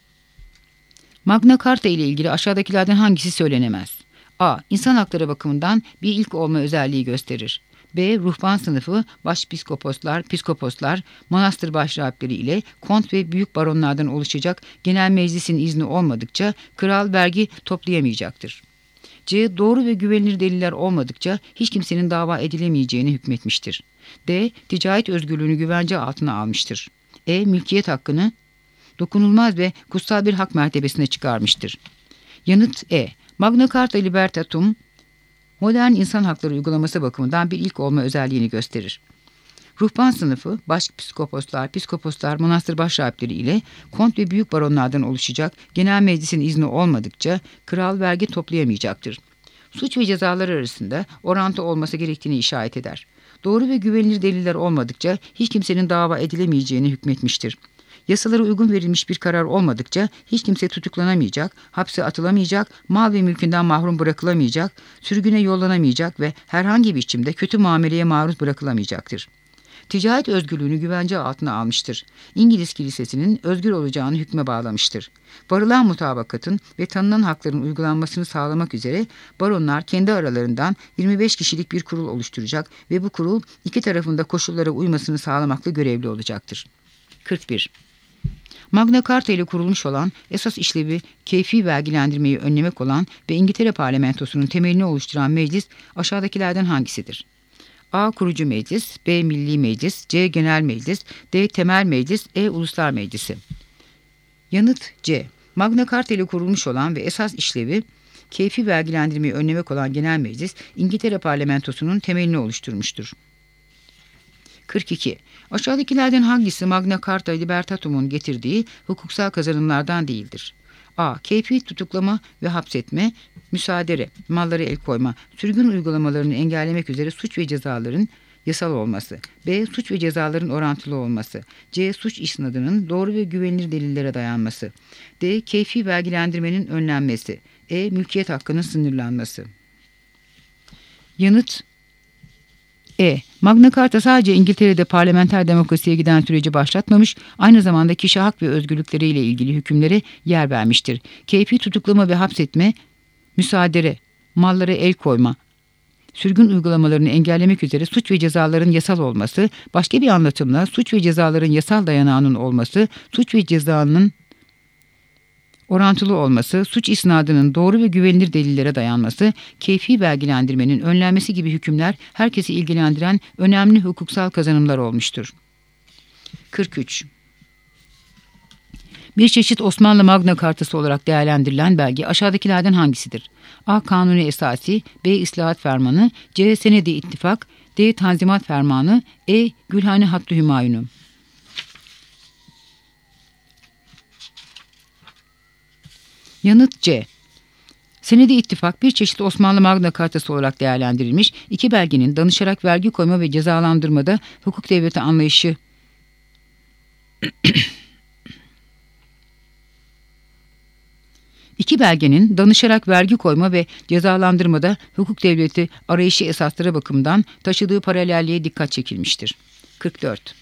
Magna Carta ile ilgili aşağıdakilerden hangisi söylenemez? A. İnsan hakları bakımından bir ilk olma özelliği gösterir. B. Ruhban sınıfı, başpiskoposlar, piskoposlar, manastır başrahipleri ile kont ve büyük baronlardan oluşacak genel meclisin izni olmadıkça kral vergi toplayamayacaktır. C. Doğru ve güvenilir deliller olmadıkça hiç kimsenin dava edilemeyeceğini hükmetmiştir. D. Ticaret özgürlüğünü güvence altına almıştır. E. Mülkiyet hakkını dokunulmaz ve kutsal bir hak mertebesine çıkarmıştır. Yanıt E. Magna Carta Libertatum, modern insan hakları uygulaması bakımından bir ilk olma özelliğini gösterir. Ruhban sınıfı, başpiskoposlar, piskoposlar, manastır başrahipleri ile kont ve büyük baronlardan oluşacak genel meclisin izni olmadıkça kral vergi toplayamayacaktır. Suç ve cezalar arasında orantı olması gerektiğini işaret eder. Doğru ve güvenilir deliller olmadıkça hiç kimsenin dava edilemeyeceğini hükmetmiştir. Yasalara uygun verilmiş bir karar olmadıkça hiç kimse tutuklanamayacak, hapse atılamayacak, mal ve mülkünden mahrum bırakılamayacak, sürgüne yollanamayacak ve herhangi bir biçimde kötü muameleye maruz bırakılamayacaktır. Ticaret özgürlüğünü güvence altına almıştır. İngiliz kilisesinin özgür olacağını hükme bağlamıştır. Varılan mutabakatın ve tanınan hakların uygulanmasını sağlamak üzere baronlar kendi aralarından yirmi beş kişilik bir kurul oluşturacak ve bu kurul iki tarafında koşullara uymasını sağlamakla görevli olacaktır. kırk bir. Magna Carta ile kurulmuş olan, esas işlevi keyfi vergilendirmeyi önlemek olan ve İngiltere parlamentosunun temelini oluşturan meclis aşağıdakilerden hangisidir? A. Kurucu Meclis, B. Milli Meclis, C. Genel Meclis, D. Temel Meclis, E. Uluslar Meclisi. Yanıt C. Magna Carta ile kurulmuş olan ve esas işlevi keyfi vergilendirmeyi önlemek olan Genel Meclis, İngiltere parlamentosunun temelini oluşturmuştur. kırk iki. Aşağıdakilerden hangisi Magna Carta Libertatum'un getirdiği hukuksal kazanımlardan değildir? A. Keyfi tutuklama ve hapsetme, müsaadere, mallara el koyma, sürgün uygulamalarını engellemek üzere suç ve cezaların yasal olması. B. Suç ve cezaların orantılı olması. C. Suç isnadının doğru ve güvenilir delillere dayanması. D. Keyfi vergilendirmenin önlenmesi. E. Mülkiyet hakkının sınırlanması. Yanıt E. Magna Carta sadece İngiltere'de parlamenter demokrasiye giden süreci başlatmamış, aynı zamanda kişi hak ve özgürlükleriyle ilgili hükümlere yer vermiştir. Keyfi tutuklama ve hapsetme, müsaadere, mallara el koyma, sürgün uygulamalarını engellemek üzere suç ve cezaların yasal olması, başka bir anlatımla suç ve cezaların yasal dayanağının olması, suç ve cezanın orantılı olması, suç isnadının doğru ve güvenilir delillere dayanması, keyfi vergilendirmenin önlenmesi gibi hükümler herkesi ilgilendiren önemli hukuksal kazanımlar olmuştur. kırk üç. Bir çeşit Osmanlı Magna Cartası olarak değerlendirilen belge aşağıdakilerden hangisidir? A. Kanuni Esası, B. İslahat Fermanı, C. Senedi İttifak, D. Tanzimat Fermanı, E. Gülhane Hattı Hümayunu. Yanıt C. Senedi ittifak bir çeşit Osmanlı Magna Cartası olarak değerlendirilmiş, iki belgenin danışarak vergi koyma ve cezalandırmada hukuk devleti anlayışı İki belgenin danışarak vergi koyma ve cezalandırmada hukuk devleti arayışı esasları bakımından taşıdığı paralelliğe dikkat çekilmiştir. kırk dört.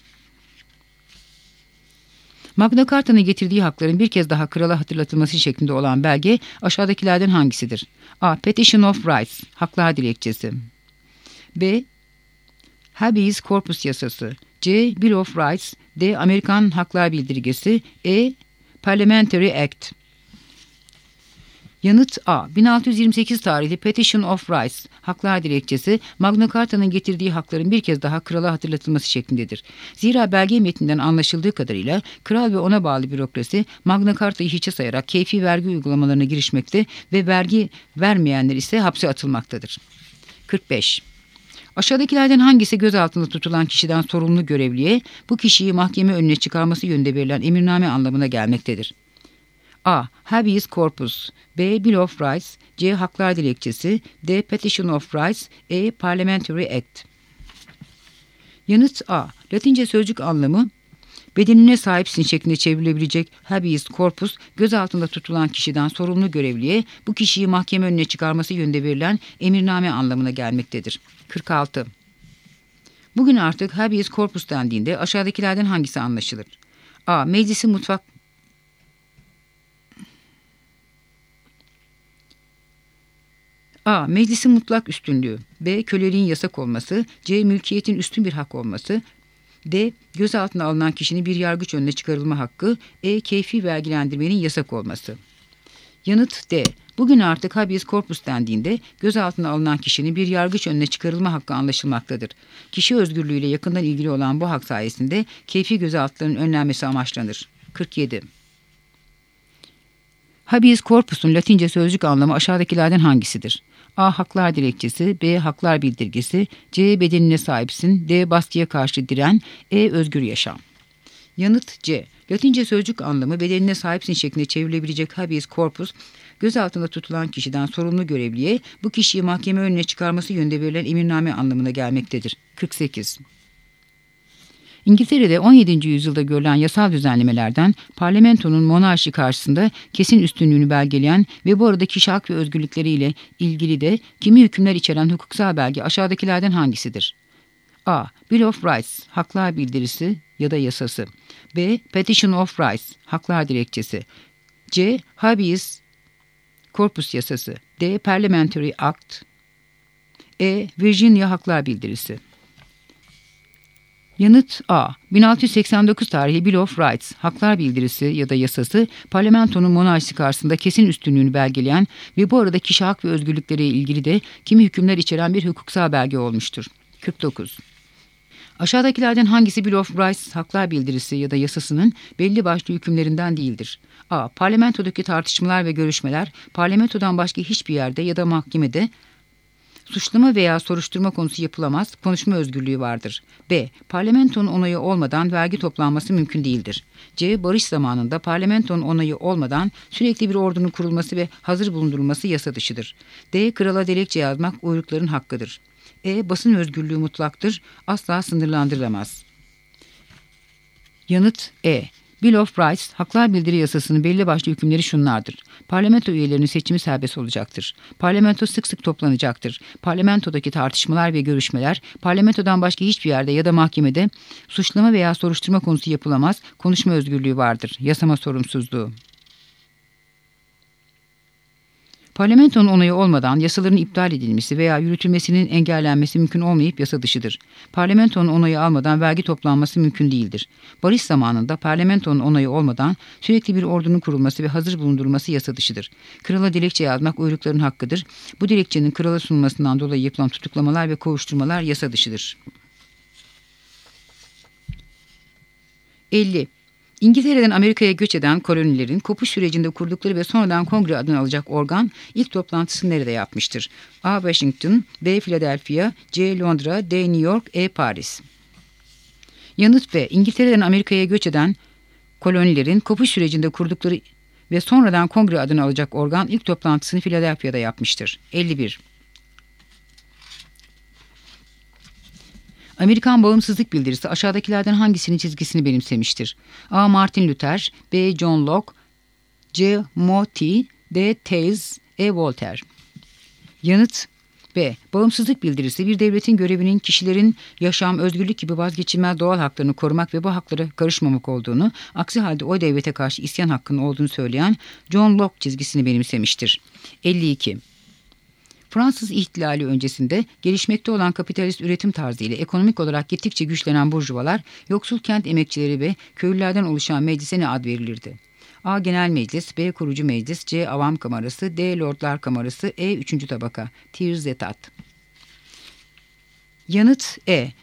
Magna Carta'nın getirdiği hakların bir kez daha krala hatırlatılması şeklinde olan belge aşağıdakilerden hangisidir? A. Petition of Rights, Haklar Dilekçesi. B. Habeas Corpus Yasası. C. Bill of Rights. D. Amerikan Haklar Bildirgesi. E. Parliamentary Act. Yanıt A. bin altı yüz yirmi sekiz tarihli Petition of Rights, Haklar Dilekçesi, Magna Carta'nın getirdiği hakların bir kez daha krala hatırlatılması şeklindedir. Zira belge metninden anlaşıldığı kadarıyla kral ve ona bağlı bürokrasi Magna Carta'yı hiçe sayarak keyfi vergi uygulamalarına girişmekte ve vergi vermeyenler ise hapse atılmaktadır. kırk beş. Aşağıdakilerden hangisi gözaltında tutulan kişiden sorumlu görevliye bu kişiyi mahkeme önüne çıkarması yönünde verilen emirname anlamına gelmektedir? A. Habeas Corpus. B. Bill of Rights. C. Haklar Dilekçesi. D. Petition of Rights. E. Parliamentary Act. Yanıt A. Latince sözcük anlamı bedenine sahipsin şeklinde çevrilebilecek habeas corpus, gözaltında tutulan kişiden sorumlu görevliye bu kişiyi mahkeme önüne çıkarması yönünde verilen emirname anlamına gelmektedir. kırk altı. Bugün artık habeas corpus dendiğinde aşağıdakilerden hangisi anlaşılır? A. Meclisin mutfak A. Meclisin mutlak üstünlüğü. B. Köleliğin yasak olması. C. Mülkiyetin üstün bir hak olması. D. Gözaltına alınan kişinin bir yargıç önüne çıkarılma hakkı. E. Keyfi vergilendirmenin yasak olması. Yanıt D. Bugün artık habeas corpus dendiğinde gözaltına alınan kişinin bir yargıç önüne çıkarılma hakkı anlaşılmaktadır. Kişi özgürlüğüyle yakından ilgili olan bu hak sayesinde keyfi gözaltıların önlenmesi amaçlanır. kırk yedi. Habeas corpus'un Latince sözcük anlamı aşağıdakilerden hangisidir? A. Haklar Dilekçesi. B. Haklar Bildirgesi. C. Bedenine sahipsin. D. Baskıya karşı diren. E. Özgür yaşam. Yanıt C. Latince sözcük anlamı bedenine sahipsin şeklinde çevrilebilecek habeas corpus, gözaltında tutulan kişiden sorumlu görevliye bu kişiyi mahkeme önüne çıkarması yönünde verilen emirname anlamına gelmektedir. kırk sekiz. İngiltere'de on yedinci yüzyılda görülen yasal düzenlemelerden parlamentonun monarşi karşısında kesin üstünlüğünü belgeleyen ve bu arada kişi hak ve özgürlükleriyle ilgili de kimi hükümler içeren hukuksal belge aşağıdakilerden hangisidir? A. Bill of Rights, Haklar Bildirisi ya da Yasası. B. Petition of Rights, Haklar Dilekçesi. C. Habeas Corpus Yasası. D. Parliamentary Act. E. Virginia Haklar Bildirisi. Yanıt A. bin altı yüz seksen dokuz tarihli Bill of Rights, Haklar Bildirisi ya da Yasası, parlamentonun monarşisi karşısında kesin üstünlüğünü belgeleyen ve bu arada kişi hak ve özgürlükleriyle ilgili de kimi hükümler içeren bir hukuksal belge olmuştur. kırk dokuz. Aşağıdakilerden hangisi Bill of Rights, Haklar Bildirisi ya da Yasasının belli başlı hükümlerinden değildir? A. Parlamentodaki tartışmalar ve görüşmeler, parlamentodan başka hiçbir yerde ya da mahkemede suçlama veya soruşturma konusu yapılamaz, konuşma özgürlüğü vardır. B. Parlamentonun onayı olmadan vergi toplanması mümkün değildir. C. Barış zamanında parlamentonun onayı olmadan sürekli bir ordunun kurulması ve hazır bulundurulması yasa dışıdır. D. Krala dilekçe yazmak uyrukların hakkıdır. E. Basın özgürlüğü mutlaktır, asla sınırlandırılamaz. Yanıt E. Bill of Rights, Haklar Bildiri Yasası'nın belli başlı hükümleri şunlardır. Parlamento üyelerinin seçimi serbest olacaktır. Parlamento sık sık toplanacaktır. Parlamentodaki tartışmalar ve görüşmeler, parlamentodan başka hiçbir yerde ya da mahkemede suçlama veya soruşturma konusu yapılamaz, konuşma özgürlüğü vardır. Yasama sorumsuzluğu. Parlamentonun onayı olmadan yasaların iptal edilmesi veya yürütülmesinin engellenmesi mümkün olmayıp yasa dışıdır. Parlamentonun onayı almadan vergi toplanması mümkün değildir. Barış zamanında parlamentonun onayı olmadan sürekli bir ordunun kurulması ve hazır bulundurulması yasa dışıdır. Krala dilekçe yazmak uyrukların hakkıdır. Bu dilekçenin krala sunulmasından dolayı yapılan tutuklamalar ve kovuşturmalar yasa dışıdır. elli. İngiltere'den Amerika'ya göç eden kolonilerin kopuş sürecinde kurdukları ve sonradan kongre adını alacak organ ilk toplantısını nerede yapmıştır? A. Washington, B. Philadelphia, C. Londra, D. New York, E. Paris. Yanıt B. İngiltere'den Amerika'ya göç eden kolonilerin kopuş sürecinde kurdukları ve sonradan kongre adını alacak organ ilk toplantısını Philadelphia'da yapmıştır. elli bir. Amerikan bağımsızlık bildirisi aşağıdakilerden hangisinin çizgisini benimsemiştir? A. Martin Luther, B. John Locke, C. Moty, D. Thales, E. Voltaire. Yanıt B. Bağımsızlık bildirisi bir devletin görevinin kişilerin yaşam, özgürlük gibi vazgeçilmez doğal haklarını korumak ve bu haklara karışmamak olduğunu, aksi halde o devlete karşı isyan hakkının olduğunu söyleyen John Locke çizgisini benimsemiştir. elli iki. Fransız ihtilali öncesinde gelişmekte olan kapitalist üretim tarzıyla ekonomik olarak gittikçe güçlenen burjuvalar, yoksul kent emekçileri ve köylülerden oluşan meclise ne ad verilirdi? A. Genel Meclis, B. Kurucu Meclis, C. Avam Kamerası, D. Lordlar Kamerası, E. Üçüncü tabaka. Tiers Etat. Yanıt E.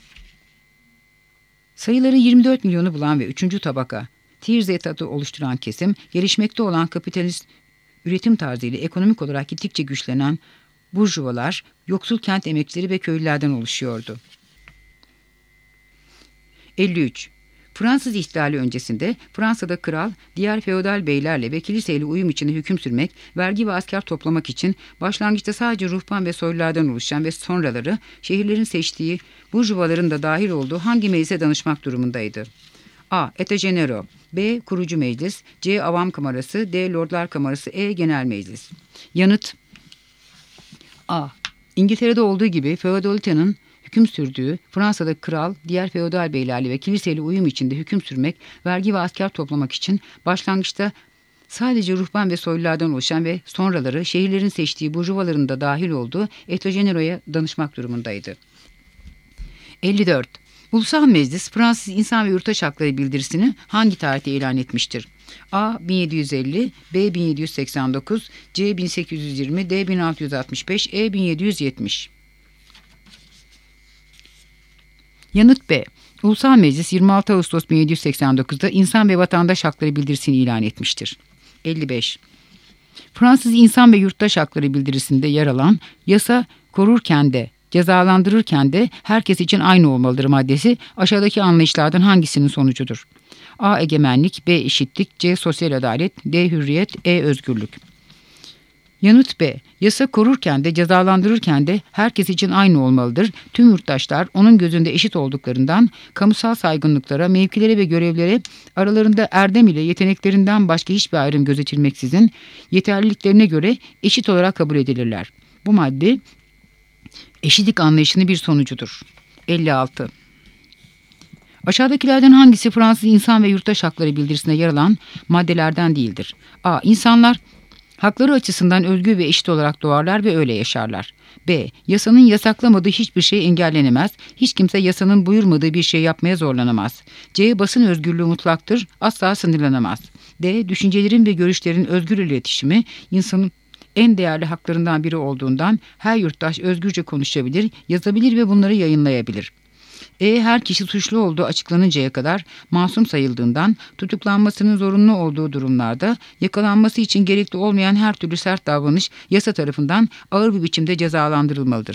Sayıları yirmi dört milyonu bulan ve üçüncü tabaka, Tiers Etat'ı oluşturan kesim, gelişmekte olan kapitalist üretim tarzıyla ekonomik olarak gittikçe güçlenen burjuvalar, yoksul kent emekçileri ve köylülerden oluşuyordu. elli üç. Fransız ihtilali öncesinde Fransa'da kral, diğer feodal beylerle ve kiliseyle uyum içinde hüküm sürmek, vergi ve asker toplamak için başlangıçta sadece ruhban ve soylulardan oluşan ve sonraları şehirlerin seçtiği burjuvaların da dahil olduğu hangi meclise danışmak durumundaydı? A. Eta Genero, B. Kurucu Meclis, C. Avam Kamerası, D. Lordlar Kamerası, E. Genel Meclis. Yanıt A. İngiltere'de olduğu gibi feodalitenin hüküm sürdüğü, Fransa'da kral, diğer feodal beylerle ve kiliseyle uyum içinde hüküm sürmek, vergi ve asker toplamak için başlangıçta sadece ruhban ve soylulardan oluşan ve sonraları şehirlerin seçtiği burjuvaların da dahil olduğu Eta Genero'ya danışmak durumundaydı. elli dört. Ulusal Meclis, Fransız İnsan ve Yurttaş Hakları bildirisini hangi tarihte ilan etmiştir? A. bin yedi yüz elli, B. bin yedi yüz seksen dokuz, C. bin sekiz yüz yirmi, D. bin altı yüz altmış beş, E. bin yedi yüz yetmiş. Yanıt B. Ulusal Meclis yirmi altı Ağustos bin yedi yüz seksen dokuz'da İnsan ve Vatandaş Hakları bildirisini ilan etmiştir. elli beş. Fransız İnsan ve Yurttaş Hakları bildirisinde yer alan yasa korurken de cezalandırırken de herkes için aynı olmalıdır maddesi aşağıdaki anlayışlardan hangisinin sonucudur? A. Egemenlik, B. Eşitlik, C. Sosyal adalet, D. Hürriyet, E. Özgürlük. Yanıt B. Yasa korurken de cezalandırırken de herkes için aynı olmalıdır. Tüm yurttaşlar onun gözünde eşit olduklarından kamusal saygınlıklara, mevkilere ve görevlere aralarında erdem ile yeteneklerinden başka hiçbir ayrım gözetilmeksizin yeterliliklerine göre eşit olarak kabul edilirler. Bu madde eşitlik anlayışının bir sonucudur. elli altı. Aşağıdakilerden hangisi Fransız İnsan ve Yurttaş Hakları bildirisinde yer alan maddelerden değildir? A. İnsanlar hakları açısından özgür ve eşit olarak doğarlar ve öyle yaşarlar. B. Yasanın yasaklamadığı hiçbir şey engellenemez. Hiç kimse yasanın buyurmadığı bir şey yapmaya zorlanamaz. C. Basın özgürlüğü mutlaktır. Asla sınırlanamaz. D. Düşüncelerin ve görüşlerin özgür iletişimi insanın en değerli haklarından biri olduğundan her yurttaş özgürce konuşabilir, yazabilir ve bunları yayınlayabilir. E. Her kişi suçlu olduğu açıklanıncaya kadar masum sayıldığından tutuklanmasının zorunlu olduğu durumlarda yakalanması için gerekli olmayan her türlü sert davranış yasa tarafından ağır bir biçimde cezalandırılmalıdır.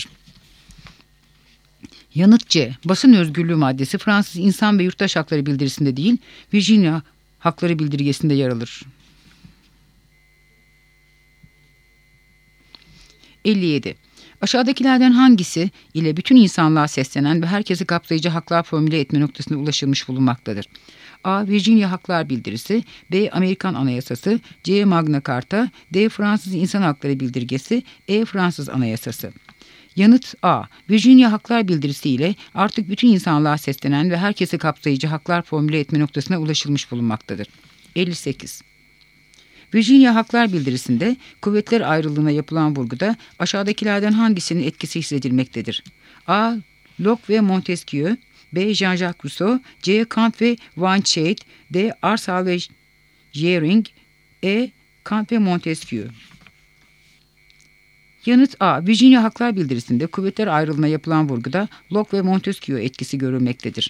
Yanıt C. Basın özgürlüğü maddesi Fransız İnsan ve Yurttaş Hakları bildirisinde değil, Virginia Hakları Bildirgesi'nde yer alır. elli yedi. Aşağıdakilerden hangisi ile bütün insanlığa seslenen ve herkesi kapsayıcı haklar formüle etme noktasına ulaşılmış bulunmaktadır? A. Virginia Haklar Bildirisi, B. Amerikan Anayasası, C. Magna Carta, D. Fransız İnsan Hakları Bildirgesi, E. Fransız Anayasası. Yanıt A. Virginia Haklar Bildirisi ile artık bütün insanlığa seslenen ve herkesi kapsayıcı haklar formüle etme noktasına ulaşılmış bulunmaktadır. elli sekiz. Virginia Haklar Bildirisi'nde kuvvetler ayrılığına yapılan vurguda aşağıdakilerden hangisinin etkisi hissedilmektedir? A. Locke ve Montesquieu, B. Jean-Jacques Rousseau, C. Kant ve Whitehead, D. Arsahl ve Jering, E. Kant ve Montesquieu. Yanıt A. Virginia Haklar Bildirisi'nde kuvvetler ayrılığına yapılan vurguda Locke ve Montesquieu etkisi görülmektedir.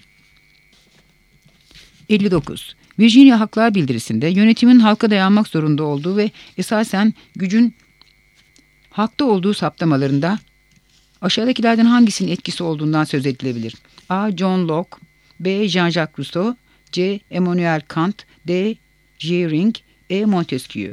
elli dokuz. Virginia Haklar Bildirisi'nde yönetimin halka dayanmak zorunda olduğu ve esasen gücün hakta olduğu saptamalarında aşağıdakilerden hangisinin etkisi olduğundan söz edilebilir? A. John Locke, B. Jean-Jacques Rousseau, C. Immanuel Kant, D. Jering, E. Montesquieu.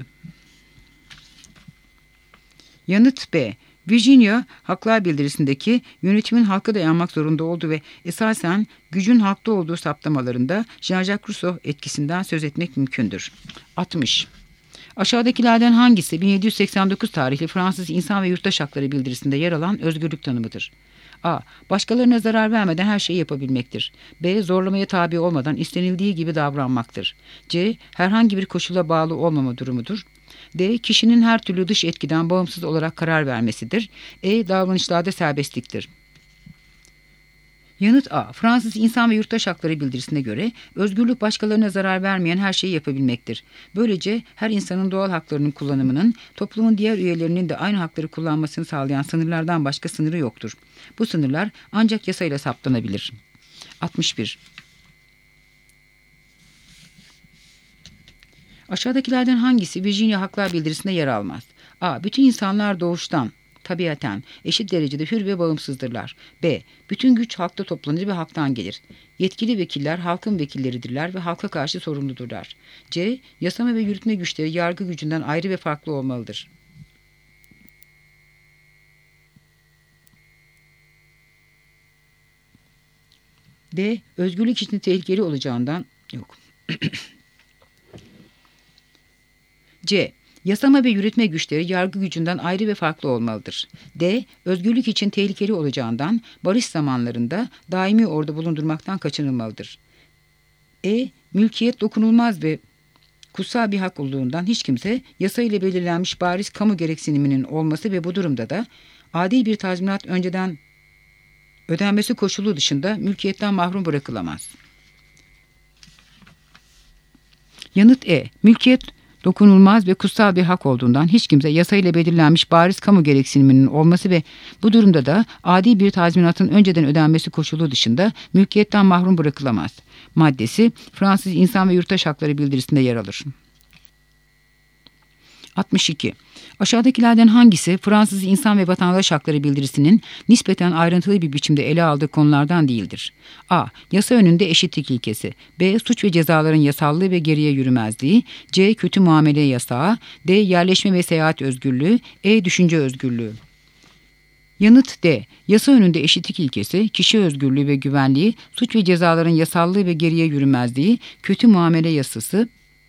Yanıt B. Virginia Haklar Bildirisi'ndeki yönetimin halka dayanmak zorunda olduğu ve esasen gücün halkta olduğu saptamalarında Jean-Jacques Rousseau etkisinden söz etmek mümkündür. altmış. Aşağıdakilerden hangisi bin yedi yüz seksen dokuz tarihli Fransız İnsan ve Yurttaş Hakları Bildirisi'nde yer alan özgürlük tanımıdır? A. Başkalarına zarar vermeden her şeyi yapabilmektir. B. Zorlamaya tabi olmadan istenildiği gibi davranmaktır. C. Herhangi bir koşula bağlı olmama durumudur. D. Kişinin her türlü dış etkiden bağımsız olarak karar vermesidir. E. Davranışlarda serbestliktir. Yanıt A. Fransız İnsan ve Yurttaş Hakları Bildirisi'ne göre özgürlük başkalarına zarar vermeyen her şeyi yapabilmektir. Böylece her insanın doğal haklarının kullanımının toplumun diğer üyelerinin de aynı hakları kullanmasını sağlayan sınırlardan başka sınırı yoktur. Bu sınırlar ancak yasayla saptanabilir. altmış bir. Aşağıdakilerden hangisi Virginia Haklar Bildirisi'nde yer almaz? A. Bütün insanlar doğuştan, tabiaten, eşit derecede hür ve bağımsızdırlar. B. Bütün güç halkta toplanır ve halktan gelir. Yetkili vekiller halkın vekilleridirler ve halka karşı sorumludurlar. C. Yasama ve yürütme güçleri yargı gücünden ayrı ve farklı olmalıdır. D. Özgürlük için tehlikeli olacağından yok. C. Yasama ve yürütme güçleri yargı gücünden ayrı ve farklı olmalıdır. D. Özgürlük için tehlikeli olacağından barış zamanlarında daimi ordu bulundurmaktan kaçınılmalıdır. E. Mülkiyet dokunulmaz ve kutsal bir hak olduğundan hiç kimse yasa ile belirlenmiş bariz kamu gereksiniminin olması ve bu durumda da adil bir tazminat önceden ödenmesi koşulu dışında mülkiyetten mahrum bırakılamaz. Yanıt E. Mülkiyet dokunulmaz ve kutsal bir hak olduğundan hiç kimse yasayla belirlenmiş bariz kamu gereksiniminin olması ve bu durumda da adil bir tazminatın önceden ödenmesi koşulu dışında mülkiyetten mahrum bırakılamaz. Maddesi Fransız İnsan ve Yurttaş Hakları Bildirisi'nde yer alır. altmış iki. Aşağıdakilerden hangisi Fransız İnsan ve Vatandaş Hakları Bildirisi'nin nispeten ayrıntılı bir biçimde ele aldığı konulardan değildir? A. Yasa önünde eşitlik ilkesi. B. Suç ve cezaların yasallığı ve geriye yürümezliği. C. Kötü muamele yasağı. D. Yerleşme ve seyahat özgürlüğü. E. Düşünce özgürlüğü. Yanıt D. Yasa önünde eşitlik ilkesi, kişi özgürlüğü ve güvenliği, suç ve cezaların yasallığı ve geriye yürümezliği, kötü muamele yasası,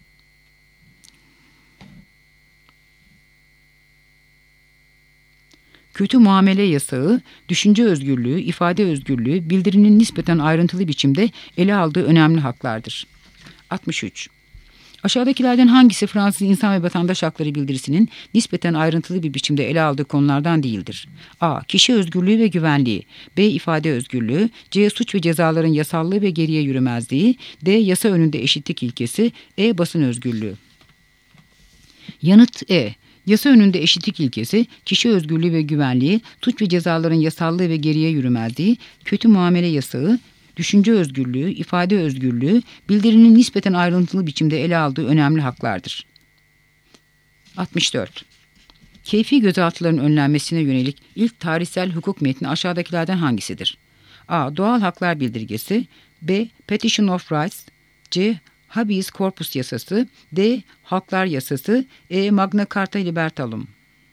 Kötü muamele yasağı, düşünce özgürlüğü, ifade özgürlüğü, bildirinin nispeten ayrıntılı biçimde ele aldığı önemli haklardır. altmış üç. Aşağıdakilerden hangisi Fransız İnsan ve Vatandaş Hakları Bildirisi'nin nispeten ayrıntılı bir biçimde ele aldığı konulardan değildir? A. Kişi özgürlüğü ve güvenliği. B. İfade özgürlüğü. C. Suç ve cezaların yasallığı ve geriye yürümezliği. D. Yasa önünde eşitlik ilkesi. E. Basın özgürlüğü. Yanıt E. Yasa önünde eşitlik ilkesi, kişi özgürlüğü ve güvenliği, suç ve cezaların yasallığı ve geriye yürümezliği, kötü muamele yasağı, düşünce özgürlüğü, ifade özgürlüğü, bildirinin nispeten ayrıntılı biçimde ele aldığı önemli haklardır. altmış dört. Keyfi gözaltıların önlenmesine yönelik ilk tarihsel hukuk metni aşağıdakilerden hangisidir? A. Doğal Haklar Bildirgesi. B. Petition of Rights. C. Habeas Corpus Yasası. D. Haklar Yasası. E. Magna Carta Libertatum.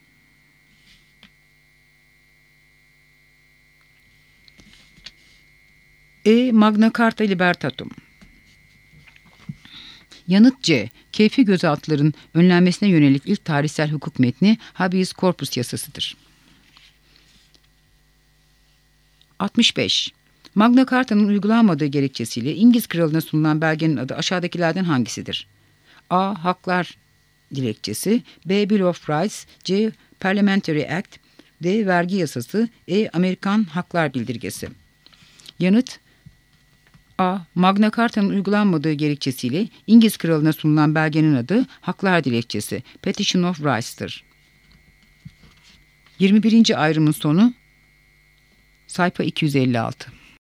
E. Magna Carta Libertatum. Yanıt C. Keyfi gözaltıların önlenmesine yönelik ilk tarihsel hukuk metni Habeas Corpus Yasasıdır. altmış beş. Magna Carta'nın uygulanmadığı gerekçesiyle İngiliz kralına sunulan belgenin adı aşağıdakilerden hangisidir? A. Haklar Dilekçesi. B. Bill of Rights. C. Parliamentary Act. D. Vergi Yasası. E. Amerikan Haklar Bildirgesi. Yanıt A. Magna Carta'nın uygulanmadığı gerekçesiyle İngiliz kralına sunulan belgenin adı Haklar Dilekçesi. Petition of Rights'tır. yirmi birinci ayrımın sonu sayfa iki yüz elli altı.